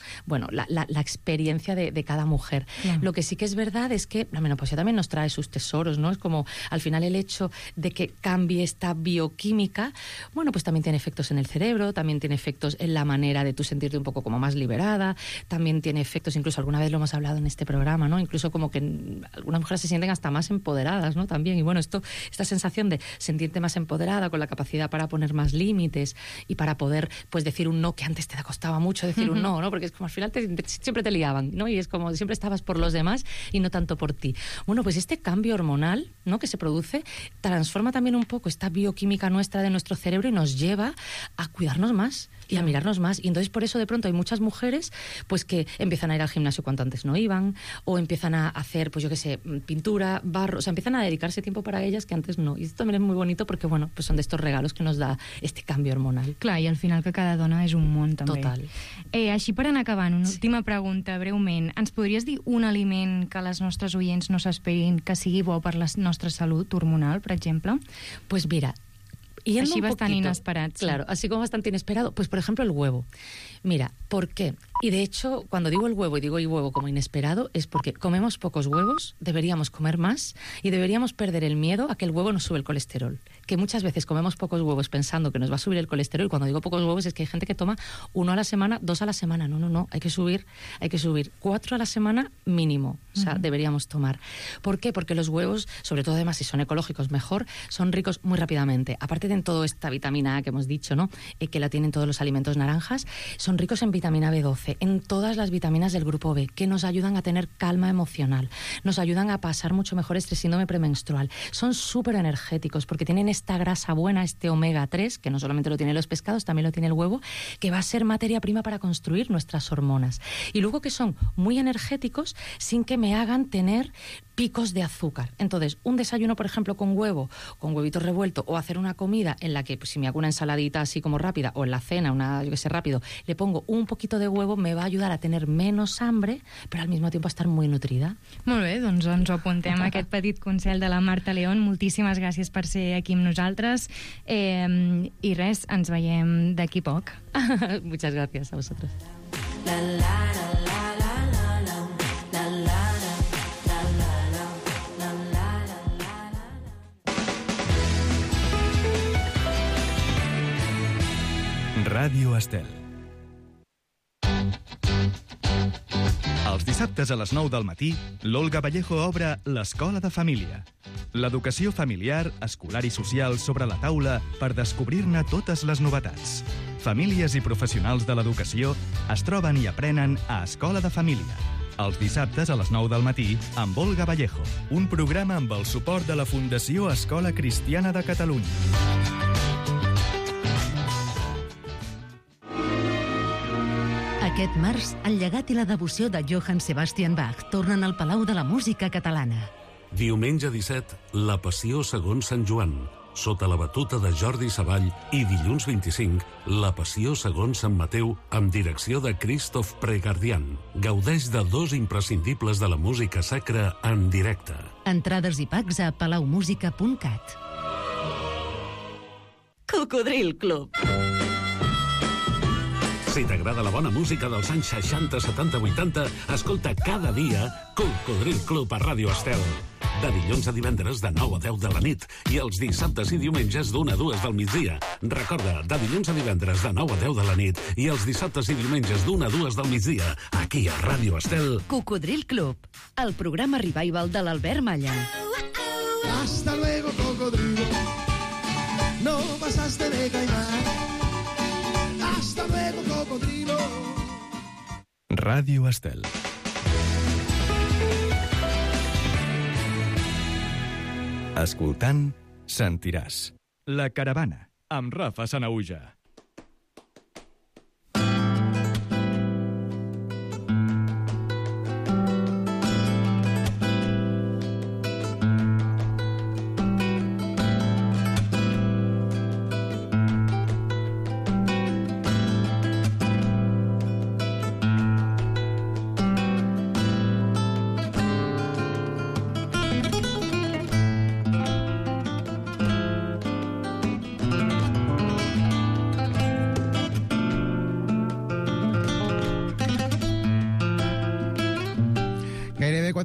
Speaker 10: experiencia de cada mujer. Claro. Lo que sí que es verdad es que la menopausia también nos trae sus tesoros, ¿no? Es como, al final, el hecho de que cambie esta bioquímica, bueno, pues también tiene efectos en el cerebro, también tiene efectos en la manera de tú sentirte un poco como más liberada, también tiene efectos, incluso alguna vez lo hemos hablado en este programa, ¿no? Incluso como que algunas mujeres se sienten hasta más empoderadas, ¿no? También, y bueno, esta sensación de sentirte más empoderada, con la capacidad para poner más límites y para poder, pues, decir un no, que antes te costaba mucho decir un no, ¿no? Porque es como al final siempre te liaban, ¿no? Y es como siempre estabas por los demás y no tanto por ti. Bueno, pues este cambio hormonal, ¿no?, que se produce, transforma también un poco esta bioquímica nuestra de nuestro cerebro y nos lleva a cuidarnos más y a mirarnos más. Y entonces por eso de pronto hay muchas mujeres pues que empiezan a ir al gimnasio cuando antes no iban, o empiezan a hacer, pues yo qué sé, pintura, barro, o sea, empiezan a dedicarse tiempo para ellas que antes no. Y esto también es muy bonito porque, bueno, pues son de estos regalos que nos da este canvi hormonal.
Speaker 8: Clar, i al final que cada dona és un món, també.
Speaker 10: Total.
Speaker 8: Així per anar acabant, una última pregunta, breument. Ens podries dir un aliment que les nostres oients no s'esperin que sigui bo per la nostra salut hormonal, per exemple?
Speaker 10: Pues mira,
Speaker 8: así bastante inesperado.
Speaker 10: Claro, así como bastante inesperado. Pues, por ejemplo, el huevo. Mira, ¿por qué? Y de hecho, cuando digo el huevo y digo el huevo como inesperado, es porque comemos pocos huevos, deberíamos comer más y deberíamos perder el miedo a que el huevo nos sube el colesterol. Que muchas veces comemos pocos huevos pensando que nos va a subir el colesterol, y cuando digo pocos huevos es que hay gente que toma 1 a la semana, 2 a la semana. No, hay que subir 4 a la semana mínimo. O sea, deberíamos tomar. ¿Por qué? Porque los huevos, sobre todo además si son ecológicos mejor, son ricos muy rápidamente. Aparte de toda esta vitamina A que hemos dicho, ¿no?, que la tienen todos los alimentos naranjas, son ricos en vitamina B12, en todas las vitaminas del grupo B, que nos ayudan a tener calma emocional, nos ayudan a pasar mucho mejor este síndrome premenstrual. Son súper energéticos porque tienen esta grasa buena, este omega 3, que no solamente lo tienen los pescados, también lo tiene el huevo, que va a ser materia prima para construir nuestras hormonas. Y luego que son muy energéticos sin que me hagan tener picos de azúcar. Entonces, un desayuno, por ejemplo, con huevo, con huevito revuelto, o hacer una comida en la que, pues, si me hago una ensaladita así como rápida, o en la cena, yo que sé, rápido, le pongo un poquito de huevo, me va a ayudar a tener menos hambre, però al mismo tiempo a estar muy nutrida.
Speaker 8: Molt bé, doncs ens ho apuntem, aquest petit consell de la Marta León. Moltíssimes gràcies per ser aquí amb nosaltres. I res, ens veiem d'aquí poc.
Speaker 10: Muchas gracias a vosotros.
Speaker 1: Ràdio Estel. Els dissabtes a les 9 del matí, l'Olga Vallejo obre l'Escola de Família. L'educació familiar, escolar i social sobre la taula per descobrir-ne totes les novetats. Famílies i professionals de l'educació es troben i aprenen a Escola de Família. Els dissabtes a les 9 del matí amb Olga Vallejo. Un programa amb el suport de la Fundació Escola Cristiana de Catalunya.
Speaker 7: Aquest març, el llegat i la devoció de Johann Sebastian Bach tornen al Palau de la Música Catalana.
Speaker 11: Diumenge 17, La Passió segons Sant Joan, sota la batuta de Jordi Savall, i dilluns 25, La Passió segons Sant Mateu, amb direcció de Christoph Pregardian. Gaudeix de 2 imprescindibles de la música sacra en directe.
Speaker 7: Entrades i packs a palaumusica.cat.
Speaker 12: Cocodril Club.
Speaker 11: Si t'agrada la bona música dels anys 60, 70, 80, escolta cada dia Cocodril Club a Ràdio Estel. De dilluns a divendres de 9 a 10 de la nit i els dissabtes i diumenges d'1 a 2 del migdia. Recorda, de dilluns a divendres de 9 a 10 de la nit i els dissabtes i diumenges d'1 a 2 del migdia, aquí a Ràdio Estel.
Speaker 12: Cocodril Club, el programa revival de l'Albert Malla.
Speaker 13: Hasta luego, cocodrilo. No pasaste de caimán. Hasta luego, cocodrilo.
Speaker 1: Ràdio Estel. Escoltant, sentiràs. La Caravana, amb Rafa Sanahuja.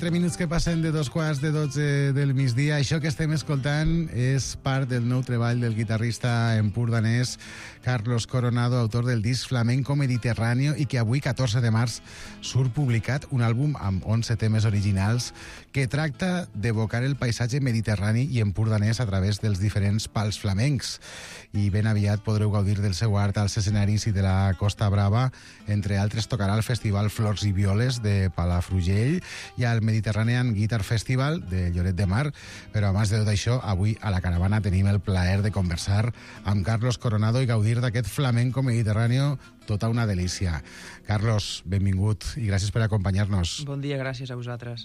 Speaker 14: 4 minuts que passen de 2:45 del migdia. Això que estem escoltant és part del nou treball del guitarrista empordanès Carlos Coronado, autor del disc Flamenco Mediterráneo, i que avui, 14 de març, surt publicat un àlbum amb 11 temes originals que tracta d'evocar el paisatge mediterrani i empordanès a través dels diferents pals flamencs. I ben aviat podreu gaudir del seu art als escenaris i de la Costa Brava. Entre altres, tocarà al Festival Flors i Violes de Palafrugell i al Mediterranean Guitar Festival de Lloret de Mar. Però abans de tot això, avui a la caravana tenim el plaer de conversar amb Carlos Coronado i gaudir d'aquest flamenco mediterrani, tota una delícia. Carlos, benvingut i gràcies per acompanyar-nos.
Speaker 15: Bon dia, gràcies a vosaltres.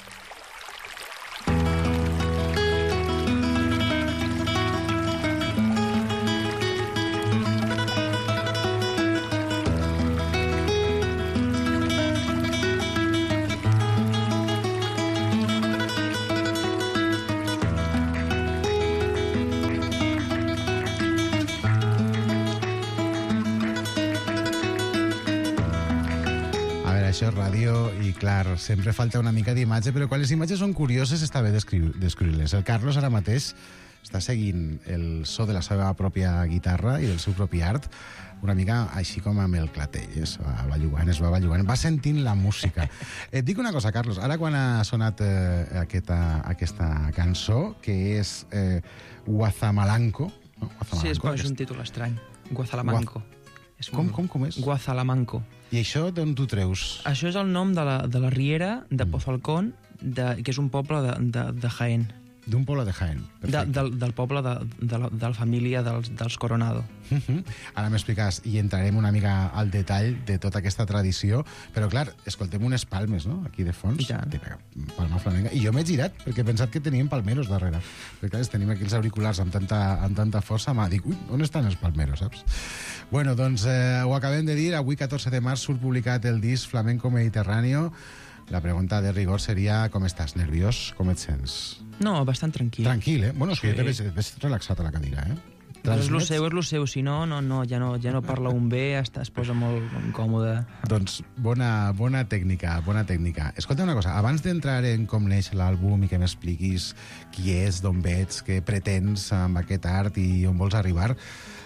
Speaker 14: Això és ràdio i, clar, sempre falta una mica d'imatge, però quan les imatges són curioses està bé descriure-les. El Carlos ara mateix està seguint el so de la seva pròpia guitarra i del seu propi art, una mica així com amb el clatell, es va ballugant, va sentint la música. Et dic una cosa, Carlos, ara quan ha sonat aquesta cançó, que és Guazamalanco...
Speaker 15: No? Sí, és un títol estrany. Guazalamanco.
Speaker 14: Com és?
Speaker 15: Guazalamanco.
Speaker 14: I això d'on tu treus?
Speaker 15: Això és el nom de la riera de Pozalcón, que és un poble de Jaén.
Speaker 14: D'un poble de Jaén, perfecte.
Speaker 15: Del poble de la família dels Coronado.
Speaker 14: Ara m'explicaràs i entrarem una mica al detall de tota aquesta tradició, però clar, escoltem unes palmes, no?, aquí de fons. Palma flamenca. I jo m'he girat perquè he pensat que teníem palmeros darrere. Perquè clar, tenim aquí els auriculars amb tanta força, dic, ui, on estan els palmeros, saps? Bueno, doncs ho acabem de dir, avui 14 de març surt publicat el disc Flamenco Mediterráneo. La pregunta de rigor seria, com estàs? Nerviós? Com et sents?
Speaker 15: No, bastant tranquil.
Speaker 14: Tranquil, eh? Bueno, és que jo t'he vist relaxat a la cadira, eh?
Speaker 15: És lo seu, si no, ja no parla un bé, es posa molt incòmode.
Speaker 14: Doncs bona tècnica. Escolta una cosa, abans d'entrar en com neix l'àlbum i que m'expliquis qui és, d'on vets, què pretens amb aquest art i on vols arribar,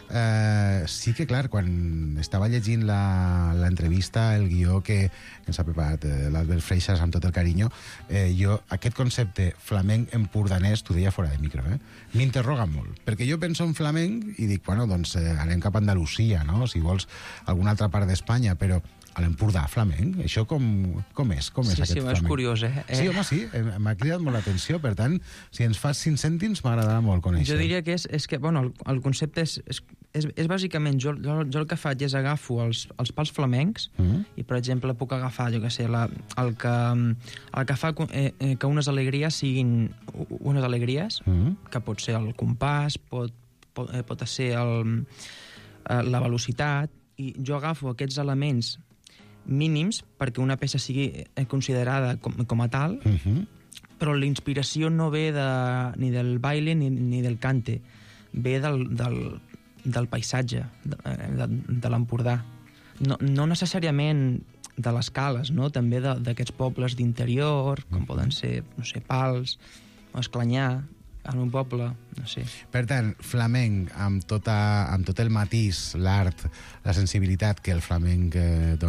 Speaker 14: sí que, clar, quan estava llegint l'entrevista, el guió que ens ha preparat l'Albert Freixas amb tot el carinyo, jo aquest concepte flamenc empordanès, t'ho deia fora de micro, m'interroga molt, perquè jo penso en flamenc i dic, bueno, doncs anem cap a Andalusia, no?, si vols alguna altra part d'Espanya, però a l'Empordà flamenc, això com és aquest flamenc?
Speaker 15: És curiós, eh?
Speaker 14: Sí, home, sí, m'ha cridat molt l'atenció, per tant, si ens fas 5 cèntims m'agradarà molt conèixer.
Speaker 15: Jo diria que és que, bueno, el concepte és bàsicament, jo el que faig és agafo els pals flamencs i, per exemple, puc agafar, jo què sé, el que fa que unes alegries siguin unes alegries, que pot ser el compàs, pot ser la velocitat, i jo agafo aquests elements mínims perquè una peça sigui considerada com a tal, però la inspiració no ve ni del baile ni del cante, ve del paisatge, de l'Empordà. No necessàriament de les cales, no? També d'aquests pobles d'interior, com poden ser, no sé, Pals, o Esclanyà, en un poble, no sé.
Speaker 14: Per tant, flamenc amb tot el matís, l'art, la sensibilitat que el flamenc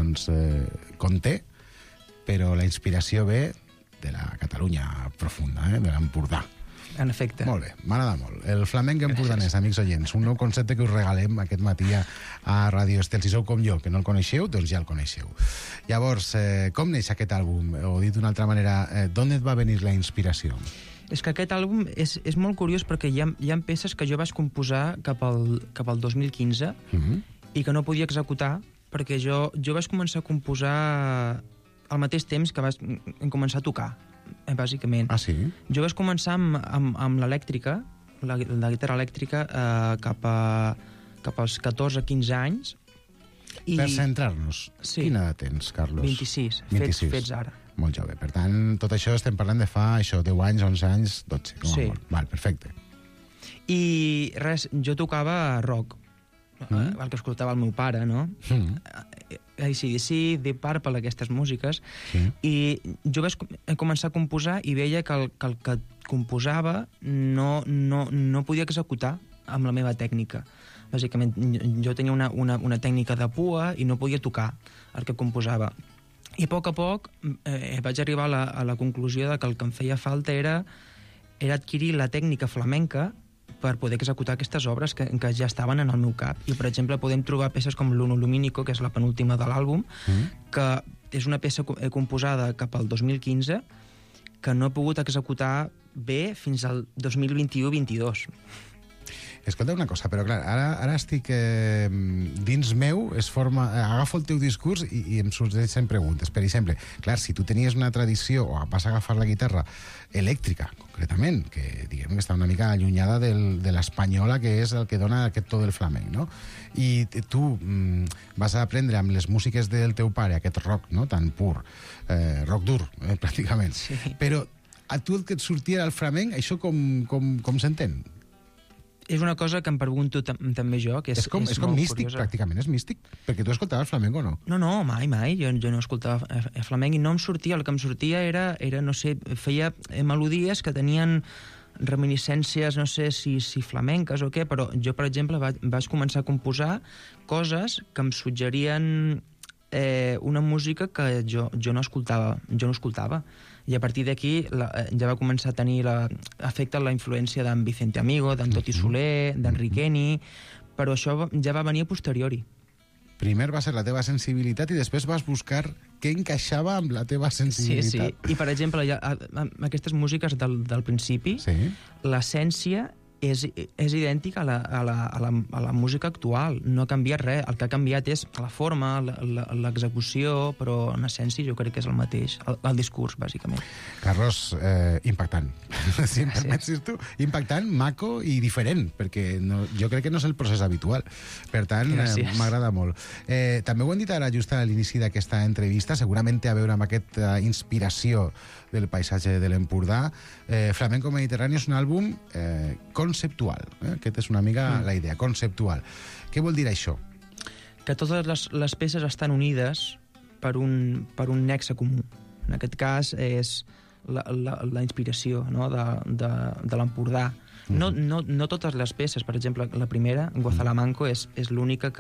Speaker 14: conté, però la inspiració ve de la Catalunya profunda, de l'Empordà.
Speaker 15: En efecte.
Speaker 14: Molt bé, m'agrada molt. El flamenc empordanès, amics oients, un nou concepte que us regalem aquest matí a Ràdio Estel. Si sou com jo, que no el coneixeu, doncs ja el coneixeu. Llavors, com neix aquest àlbum? O dit d'una altra manera, d'on et va venir la inspiració?
Speaker 15: És que aquest àlbum és molt curiós perquè hi ha peces que jo vaig composar cap al 2015 i que no podia executar perquè jo vaig començar a composar al mateix temps que vaig començar a tocar, bàsicament.
Speaker 14: Ah, sí?
Speaker 15: Jo vaig començar amb l'elèctrica, la guitarra elèctrica, cap als 14-15 anys.
Speaker 14: Per centrar-nos, quina edat tens, Carlos?
Speaker 15: 26, fets ara.
Speaker 14: Molt jove. Per tant, tot això estem parlant de fa 10 anys, 11 anys, 12. Com a molt. Val, perfecte.
Speaker 15: I res, jo tocava rock, el que escoltava el meu pare, no? AC/DC, Deep Purple, aquestes músiques, i jo vaig començar a composar i veia que el que composava no podia executar amb la meva tècnica. Bàsicament, jo tenia una tècnica de pua i no podia tocar el que composava. I a poc vaig arribar a la conclusió de que el que em feia falta era adquirir la tècnica flamenca per poder executar aquestes obres que ja estaven en el meu cap. I, per exemple, podem trobar peces com l'Uno Lumínico, que és la penúltima de l'àlbum, que és una peça composada cap al 2015 que no he pogut executar bé fins al 2021-22.
Speaker 14: Escolta una cosa, però clar, ara estic dins meu, agafo el teu discurs i em sorgeixen preguntes. Per exemple, clar, si tu tenies una tradició o vas a agafar la guitarra elèctrica, concretament, que diguem que està una mica allunyada de l'espanyola, que és el que dona aquest to del flamenc, no? I tu vas a aprendre amb les músiques del teu pare aquest rock, no?, tan pur, rock dur, pràcticament. Sí. Però a tu el que et sortia era el flamenc, això com s'entén?
Speaker 15: És una cosa que em pregunto també jo, que és com
Speaker 14: místic,
Speaker 15: curiosa.
Speaker 14: pràcticament, és místic? Perquè tu escoltaves flamenc o no?
Speaker 15: No, mai. Jo no escoltava flamenc i no em sortia. El que em sortia era no sé, feia melodies que tenien reminiscències, no sé si flamenques o què, però jo, per exemple, vaig començar a composar coses que em suggerien una música que jo no escoltava. I a partir d'aquí ja va començar a tenir efecte la influència d'en Vicente Amigo, d'en Toti Soler, d'en Riqueni, però això ja va venir a posteriori.
Speaker 14: Primer va ser la teva sensibilitat i després vas buscar què encaixava amb la teva sensibilitat.
Speaker 15: Sí. I, per exemple, aquestes músiques del principi, l'essència és idèntica a la música actual. No ha canviat res. El que ha canviat és la forma, l'execució, però en essència jo crec que és el mateix, el discurs, bàsicament.
Speaker 14: Carlos, impactant. Si em permets dir tu, impactant, maco i diferent, perquè jo crec que no és el procés habitual. Per tant, m'agrada molt. També ho hem dit ara just a l'inici d'aquesta entrevista, segurament té a veure amb aquesta inspiració del paisatge de l'Empordà. Flamenco Mediterrani és un àlbum conceptual. Aquesta és una mica la idea, conceptual. Què vol dir això?
Speaker 15: Que totes les peces estan unides per un nexe comú. En aquest cas és la inspiració, no?, de l'Empordà. No totes les peces, per exemple, la primera, Guazalamanco, és l'única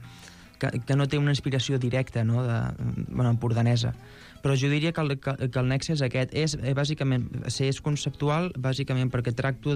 Speaker 15: que no té una inspiració directa, no?, empordanesa. Però jo diria que el nexe és aquest. Bàsicament, és conceptual, bàsicament perquè tracto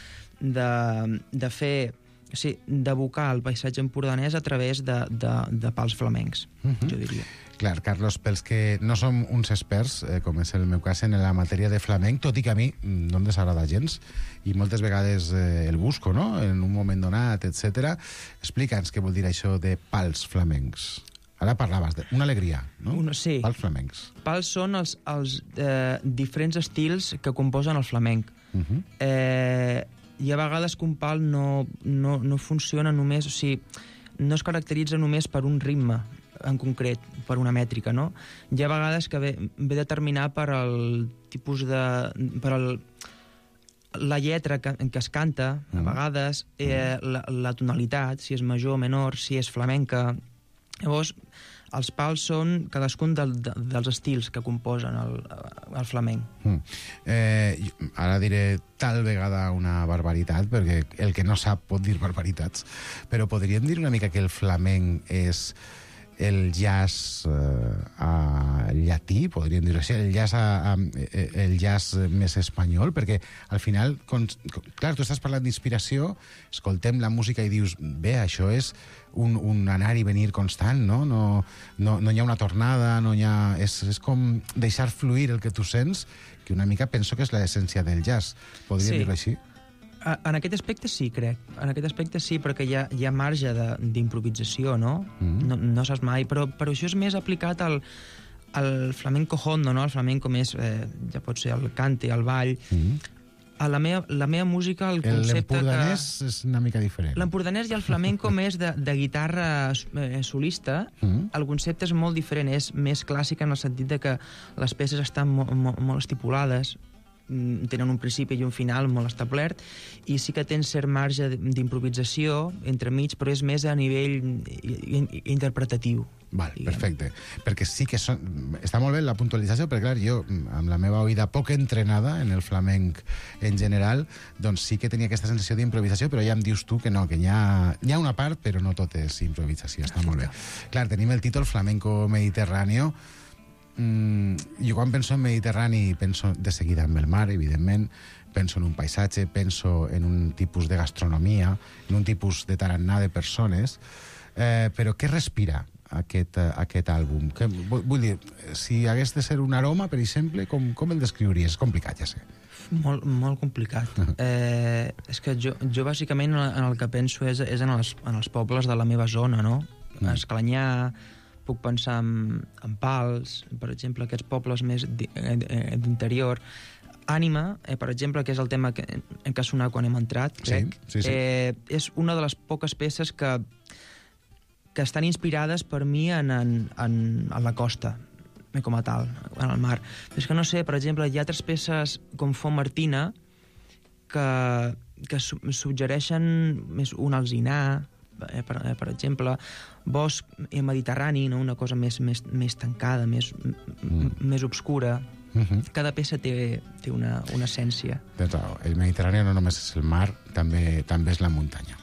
Speaker 15: de fer, d'evocar el paisatge empordanès a través de pals flamencs, jo diria.
Speaker 14: Clar, Carlos, pels que no som uns experts, com és el meu cas, en la matèria de flamenc, tot i que a mi no em desagrada gens, i moltes vegades el busco, no?, en un moment donat, etc. Explica'ns què vol dir això de pals flamencs. Ara parlaves d'una alegria, no?
Speaker 15: Sí.
Speaker 14: Pals flamencs.
Speaker 15: Pals són els diferents estils que composen el flamenc. I a vegades que un pal no funciona només, o sigui, no es caracteritza només per un ritme en concret, per una mètrica, no? Hi ha vegades que ve determinar per el tipus la lletra que es canta, a vegades, la tonalitat, si és major o menor, si és flamenca. Llavors, els pals són cadascun dels estils que composen el flamenc.
Speaker 14: Ara diré tal vegada una barbaritat, perquè el que no sap pot dir barbaritats, però podríem dir una mica que el flamenc és el jazz llatí, podríem dir-ho així, el jazz més espanyol, perquè al final, clar, tu estàs parlant d'inspiració, escoltem la música i dius, bé, això és un anar i venir constant, no? No hi ha una tornada, és com deixar fluir el que tu sents, que una mica penso que és l'essència del jazz. Podríem dir-ho així?
Speaker 15: En aquest aspecte sí, crec. En aquest aspecte sí, perquè hi ha marge d'improvisació, no? No saps mai, però això és més aplicat al flamenco hondo, no? El flamenco més, ja pot ser el cante, el ball. A la meva música, el concepte
Speaker 14: l'empordanès és una mica diferent.
Speaker 15: L'empordanès i el flamenco més de guitarra solista, el concepte és molt diferent, és més clàssic en el sentit de que les peces estan molt estipulades, tenen un principi i un final molt establert, i sí que tens cert marge d'improvisació entremig, però és més a nivell interpretatiu.
Speaker 14: Val, perfecte. Perquè sí que està molt bé la puntualització, perquè clar, jo, amb la meva oïda poc entrenada en el flamenc en general, doncs sí que tenia aquesta sensació d'improvisació, però ja em dius tu que no, que hi ha una part, però no tot és improvisació. Està molt bé. Clar, tenim el títol Flamenco Mediterráneo. Jo quan penso en Mediterrani penso de seguida en el mar, evidentment, penso en un paisatge, penso en un tipus de gastronomia, en un tipus de tarannà de persones, però què respira aquest àlbum? Vull dir, si hagués de ser un aroma, per exemple, com el descriuries? És complicat, ja sé.
Speaker 15: Molt complicat. És que jo bàsicament en el que penso és en els pobles de la meva zona, no? Esclanyà, puc pensar en Pals, per exemple, aquests pobles més d'interior. Ànima, per exemple, que és el tema que ha sonat quan hem entrat, crec, sí. És una de les poques peces que estan inspirades per mi en la costa, com a tal, en el mar. És que no sé, per exemple, hi ha altres peces com Font Martina que suggereixen més un alzinar, per exemple, bosc mediterrani, no? Una cosa més tancada, més obscura. Cada peça té una essència.
Speaker 14: El Mediterrani no només és el mar, també és la muntanya.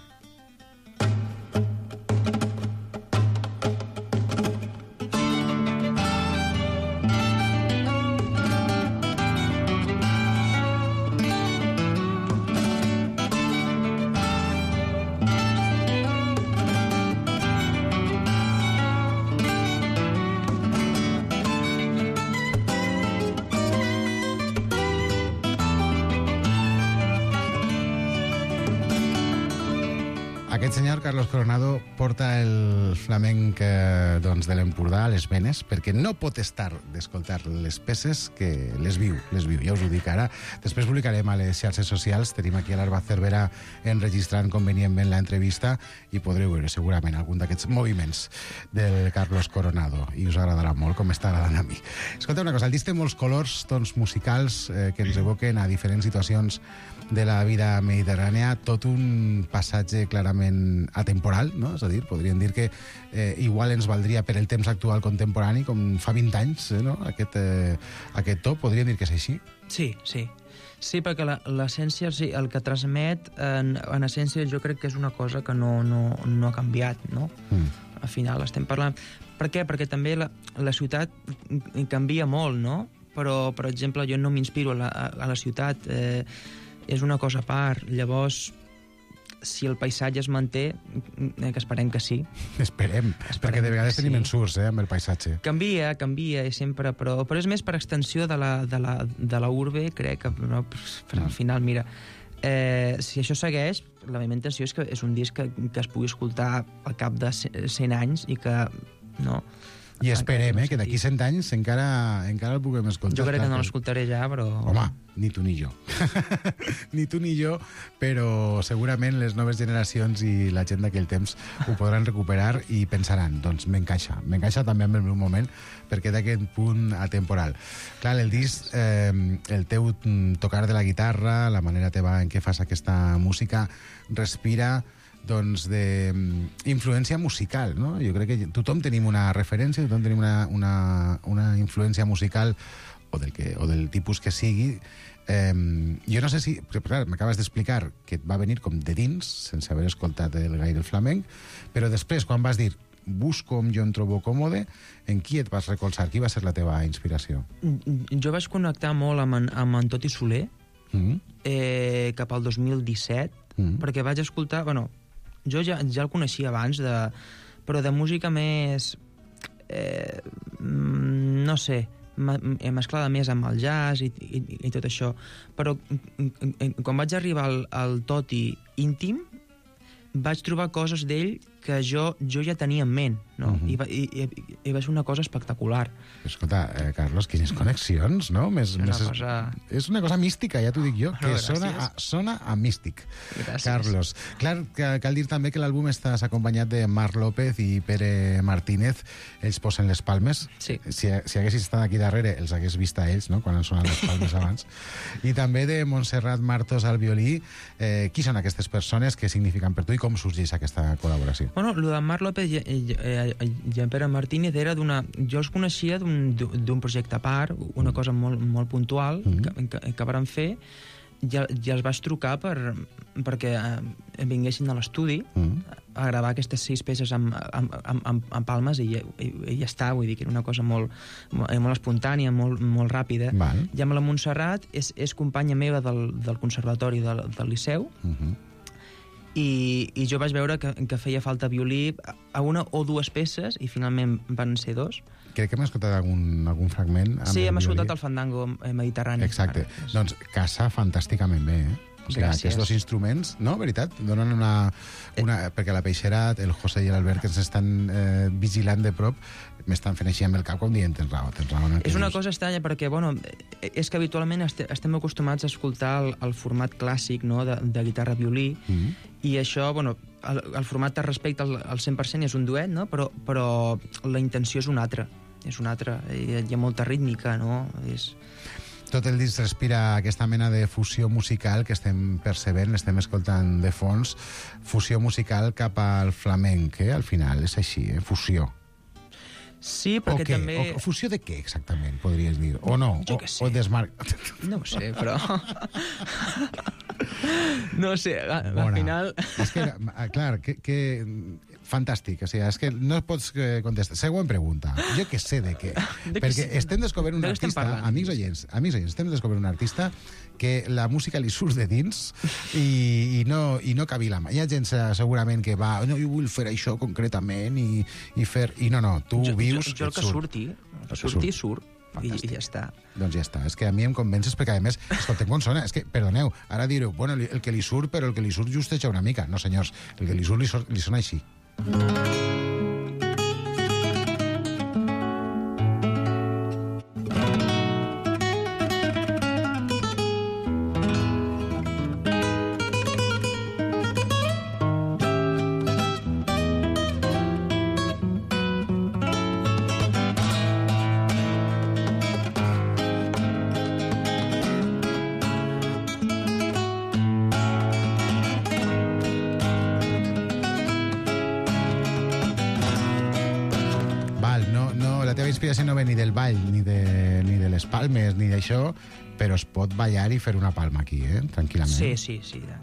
Speaker 14: Aquest senyor, Carlos Coronado, porta el flamenc de l'Empordà a les venes, perquè no pot estar d'escoltar les peces que les viu, ja us ho dic ara. Després publicarem a les xarxes socials, tenim aquí a l'Arba Cervera enregistrant convenientment l'entrevista i podreu veure segurament algun d'aquests moviments del Carlos Coronado, i us agradarà molt, com està agradant a mi. Escolta una cosa, el disc té molts colors, tons musicals que ens evoquen a diferents situacions de la vida mediterrània, tot un passatge clarament atemporal, no? És a dir, podríem dir que igual ens valdria per el temps actual contemporani, com fa 20 anys, no? Aquest to, podríem dir que és així?
Speaker 15: Sí. Sí, perquè l'essència, el que transmet, en essència, jo crec que és una cosa que no ha canviat, no? Al final estem parlant... Per què? Perquè també la ciutat canvia molt, no? Però, per exemple, jo no m'inspiro a la ciutat, és una cosa a part. Llavors, si el paisatge es manté, que esperem que sí.
Speaker 14: Esperem perquè de vegades tenim ensurts amb el paisatge.
Speaker 15: Canvia sempre, però és més per extensió de la urbe, crec, però al final, mira, si això segueix, la meva intenció és que és un disc que es pugui escoltar al cap de 100 anys i que, no...
Speaker 14: I esperem, que d'aquí 100 anys encara el puguem escoltar.
Speaker 15: Jo crec que no l'escoltaré ja, però...
Speaker 14: Home, ni tu ni jo. Ni tu ni jo, però segurament les noves generacions i la gent d'aquell temps ho podran recuperar i pensaran, doncs m'encaixa també amb el meu moment, perquè d'aquest punt atemporal. Clar, el disc, el teu tocar de la guitarra, la manera teva en què fas aquesta música, respira doncs d'influència musical, no? Jo crec que tothom tenim una referència, tothom tenim una influència musical o del tipus que sigui. Jo no sé si... Clar, m'acabes d'explicar que et va venir com de dins, sense haver escoltat gaire el flamenc, però després, quan vas dir busco on jo em trobo còmode, en qui et vas recolzar? Qui va ser la teva inspiració?
Speaker 15: Jo vaig connectar molt amb en Toti Soler cap al 2017, perquè vaig escoltar... Bueno, jo ja el coneixia abans, però de música més... no sé, mesclada més amb el jazz i tot això. Però quan vaig arribar al Toti íntim, vaig trobar coses d'ell que jo ja tenia en ment. no? I va ser una cosa espectacular.
Speaker 14: Escolta, Carlos, quines connexions, no? És una cosa mística, ja t'ho dic jo, que sona a místic.
Speaker 15: Gràcies.
Speaker 14: Carlos. Clar, cal dir també que l'àlbum està acompanyat de Marc López i Pere Martínez. Ells posen les palmes.
Speaker 15: Sí.
Speaker 14: Si haguessis estat aquí darrere, els hagués vist a ells, no?, quan han sonat les palmes abans. I també de Montserrat Martos al violí. Qui són aquestes persones? Què signifiquen per tu i com sorgeix aquesta col·laboració?
Speaker 15: Bueno, el de Marc López i en Pere Martínez era jo els coneixia d'un projecte a part, una cosa molt puntual que varen fer, i els vaig trucar perquè vinguessin a l'estudi a gravar aquestes 6 peces amb palmes i ja està, vull dir que era una cosa molt espontània, molt ràpida. I amb la Montserrat és companya meva del Conservatori del Liceu, i jo vaig veure que feia falta violí a una o 2 peces i finalment van ser 2.
Speaker 14: Crec que hem escoltat algun fragment.
Speaker 15: Sí, hem escoltat el Fandango Mediterrani.
Speaker 14: Exacte. Doncs casa fantàsticament bé, O sigui, aquests 2 instruments, no, veritat, donen una... Perquè la Peixerat, el José i l'Albert, que ens estan vigilant de prop, m'estan fent així amb el cap com dient tens raó.
Speaker 15: És una cosa estranya perquè, bueno, és que habitualment estem acostumats a escoltar el format clàssic, no?, de guitarra-violí, i això, bueno, el format te respecta al 100% i és un duet, no?, però la intenció és una altra. Hi ha molta rítmica, no?
Speaker 14: Tot el disc respira aquesta mena de fusió musical que estem percebent, l'estem escoltant de fons, fusió musical cap al flamenc, al final, és així, fusió.
Speaker 15: Sí, perquè també...
Speaker 14: Fusió de què, exactament, podries dir? O no?
Speaker 15: Jo què sé.
Speaker 14: O desmarc...
Speaker 15: No ho sé, però... No ho sé, al final...
Speaker 14: És que, clar, que... Fantàstic, o sigui, és que no pots contestar. Següent pregunta. Jo què sé de què. Perquè estem descobrint un artista, amics oients, estem descobrint un artista que la música li surt de dins i no cavila mai. Hi ha gent segurament que va, no, jo vull fer això concretament i fer... I no, tu vius...
Speaker 15: Jo el que surti, surt. I ja està.
Speaker 14: Doncs ja està. És que a mi em convences perquè, a més, escoltem com sona. És que, perdoneu, ara direu, bueno, el que li surt, però el que li surt justeja una mica. No, senyors, el que li surt li sona així. No ve ni del ball, ni de les palmes, ni d'això, però es pot ballar i fer una palma aquí, tranquil·lament.
Speaker 15: Sí.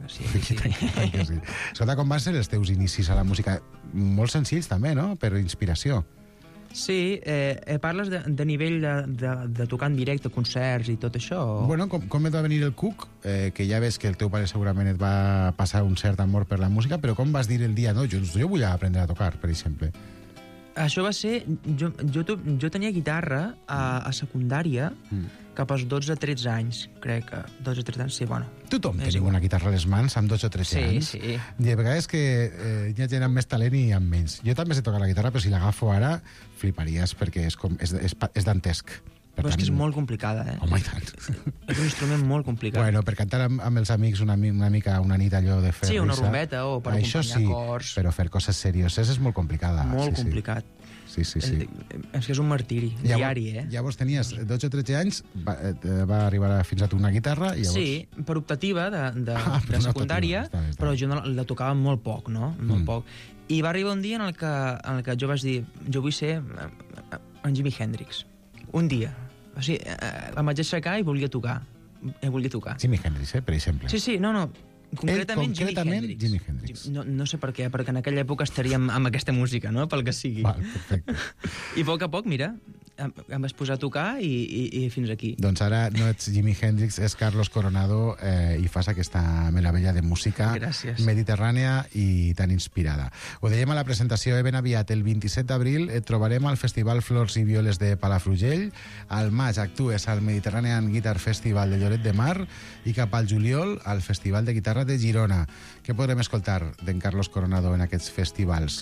Speaker 14: Escolta, com van ser els teus inicis a la música? Molt senzills, també, no?, per inspiració.
Speaker 15: Sí, parles de nivell de tocar en directe, concerts i tot això?
Speaker 14: Bueno, com et va venir el cuc? Que ja ves que el teu pare segurament et va passar un cert amor per la música, però com vas dir el dia, no, jo vull aprendre a tocar, per exemple?
Speaker 15: Això va ser... Jo tenia guitarra a secundària cap als 12-13 anys, crec que 12-13 anys, sí, bueno.
Speaker 14: Tothom tenia una guitarra a les mans amb 12 o 13 anys.
Speaker 15: Sí.
Speaker 14: I a vegades que hi ha gent amb més talent i amb menys. Jo també sé tocar la guitarra, però si l'agafo ara fliparies perquè és dantesc.
Speaker 15: Però és que és molt complicada,
Speaker 14: Home, i tant.
Speaker 15: És un instrument molt complicat.
Speaker 14: Bueno, per cantar amb els amics una nit allò de fer
Speaker 15: risa. Sí, una
Speaker 14: risa,
Speaker 15: rumbeta o per acompanyar cors.
Speaker 14: Però fer coses serioses és molt complicada.
Speaker 15: Molt complicat.
Speaker 14: Sí.
Speaker 15: És que és un martiri, diari,
Speaker 14: Llavors tenies 12 o 13 anys, va arribar fins a tu una guitarra i llavors...
Speaker 15: Sí, per optativa de secundària, però jo la tocava molt poc, no? Molt poc. I va arribar un dia en el que jo vaig dir, jo vull ser en Jimi Hendrix. Un dia. O sigui, em vaig aixecar i volia tocar.
Speaker 14: Jimi Hendrix, per exemple.
Speaker 15: Sí, no. Concretament Jimi Hendrix. No sé per què, perquè en aquella època estaríem amb aquesta música, no? Pel que sigui.
Speaker 14: Val, perfecte.
Speaker 15: I a poc a poc, mira, em vas posar a tocar i fins aquí.
Speaker 14: Doncs ara no ets Jimi Hendrix, és Carlos Coronado i fas aquesta meravella de música mediterrània i tan inspirada. Ho dèiem a la presentació, ben aviat, el 27 d'abril et trobarem al Festival Flors i Violes de Palafrugell, al maig actues al Mediterranean Guitar Festival de Lloret de Mar i cap al juliol al Festival de Guitarra de Girona. Què podrem escoltar d'en Carlos Coronado en aquests festivals?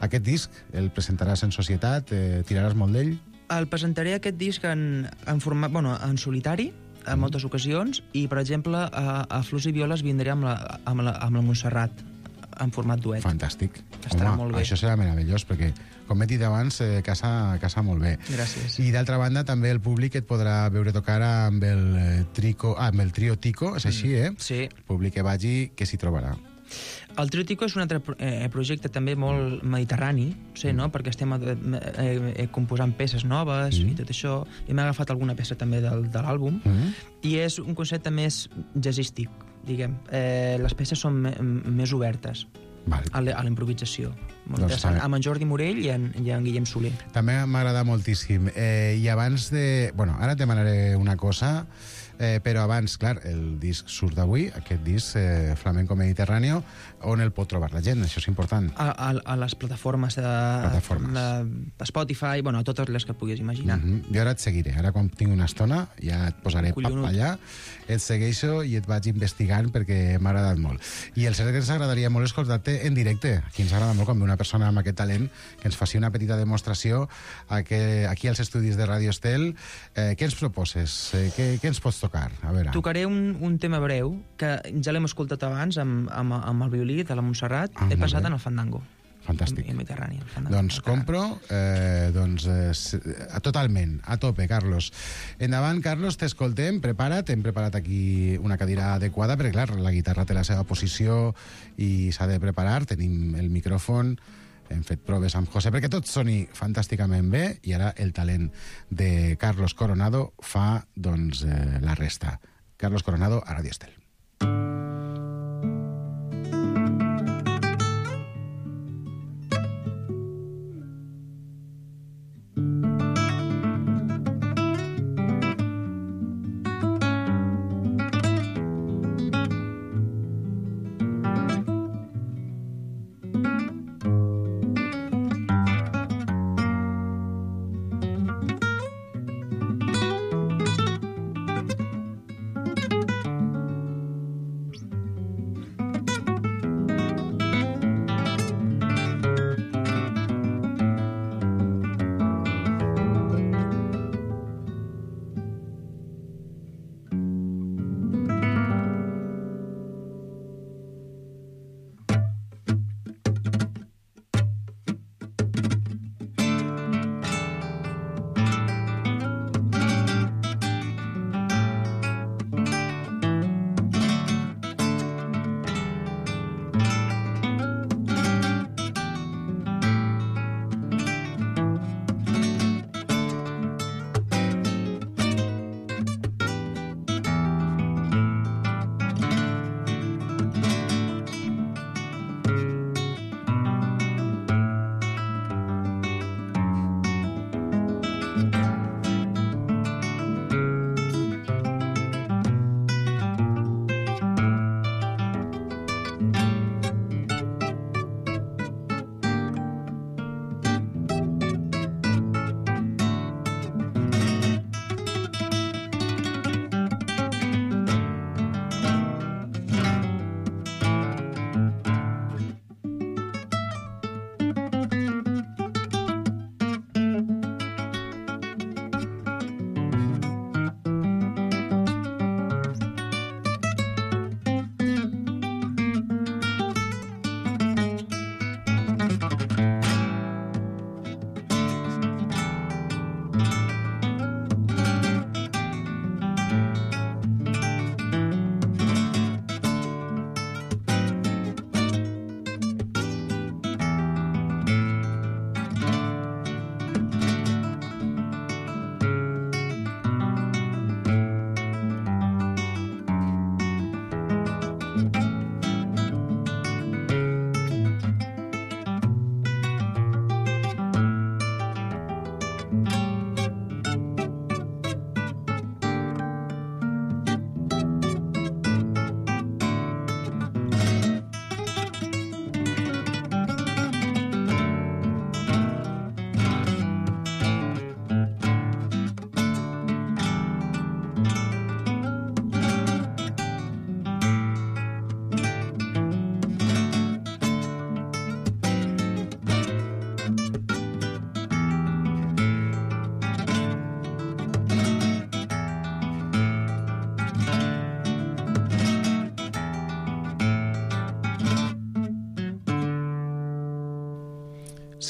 Speaker 14: Aquest disc el presentaràs en societat, tiraràs molt d'ell?
Speaker 15: El presentaré aquest disc en format, en solitari, en moltes ocasions, i, per exemple, a Flors i Violes vindré amb la Montserrat, en format duet.
Speaker 14: Fantàstic.
Speaker 15: Estarà molt bé.
Speaker 14: Això serà meravellós, perquè, com he dit abans, casa molt bé.
Speaker 15: Gràcies.
Speaker 14: I, d'altra banda, també el públic et podrà veure tocar amb el trio Tico, és així,
Speaker 15: Sí.
Speaker 14: El públic que vagi, que s'hi trobarà.
Speaker 15: El Trio Tico és un altre projecte també molt mediterrani, no? Perquè estem composant peces noves i tot això. I m'he agafat alguna peça també de l'àlbum. I és un concepte més jazzístic, diguem. Les peces són més obertes a la improvisació. Molt interessant. Amb en Jordi Morell i en Guillem Soler.
Speaker 14: També m'agrada moltíssim. I abans de... Ara et demanaré una cosa, però abans, clar, el disc surt d'avui, aquest disc Flamenco Mediterráneo, on el pot trobar la gent? Això és important.
Speaker 15: A les plataformes de Spotify, a totes les que puguis imaginar.
Speaker 14: Jo ara et seguiré. Ara, quan tinc una estona, ja et posaré allà, et segueixo i et vaig investigant perquè m'ha agradat molt. I el cert que ens agradaria molt escoltar-te en directe. Aquí ens agrada molt quan ve una persona amb aquest talent que ens faci una petita demostració aquí als estudis de Radio Estel. Què ens proposes? Què ens pots tocar? A veure.
Speaker 15: Tocaré un tema breu que ja l'hem escoltat abans amb el violí de la Montserrat. He passat en el fandango.
Speaker 14: Fantàstic.
Speaker 15: El Mediterrani.
Speaker 14: Doncs compro, totalment, a tope, Carlos. Endavant, Carlos, t'escoltem, prepara't. Hem preparat aquí una cadira adequada, perquè, clar, la guitarra té la seva posició i s'ha de preparar. Tenim el micròfon, hem fet proves amb José perquè tot soni fantàsticament bé, i ara el talent de Carlos Coronado fa, la resta. Carlos Coronado, a Radio Estel.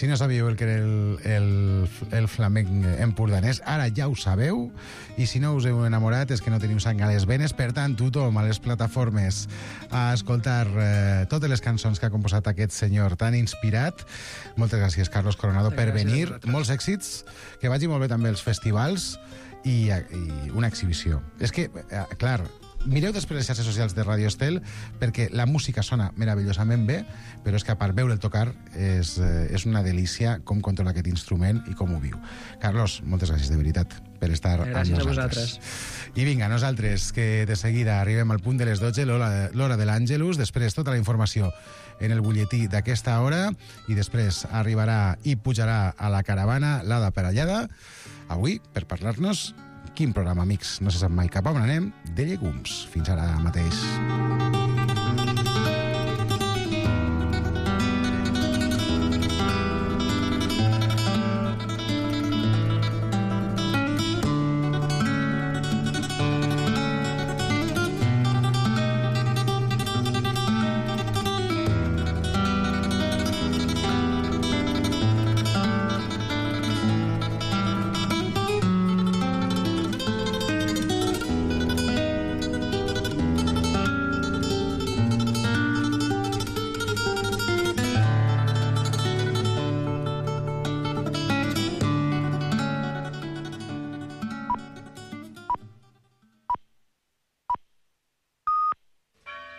Speaker 14: Si no sabíeu el que era el flamenc empordanès, ara ja ho sabeu, i si no us heu enamorat és que no teniu sang a les venes. Per tant, tothom a les plataformes a escoltar totes les cançons que ha composat aquest senyor tan inspirat. Moltes gràcies, Carlos Coronado, per venir. Molts èxits, que vagi molt bé també els festivals i una exhibició. És que, clar, mireu després les xarxes socials de Radio Estel, perquè la música sona meravellosament bé, però és que a part veure el tocar és una delícia com controla aquest instrument i com ho viu. Carlos, moltes gràcies de veritat per estar amb nosaltres.
Speaker 15: Gràcies a vosaltres.
Speaker 14: I vinga, nosaltres, que de seguida arribem al punt de les 12, l'hora de l'Àngelus, després tota la informació en el butlletí d'aquesta hora, i després arribarà i pujarà a la caravana l'Ada Perallada, avui, per parlar-nos quin programa, amics, no se sap mai cap on anem, de llegums. Fins ara mateix.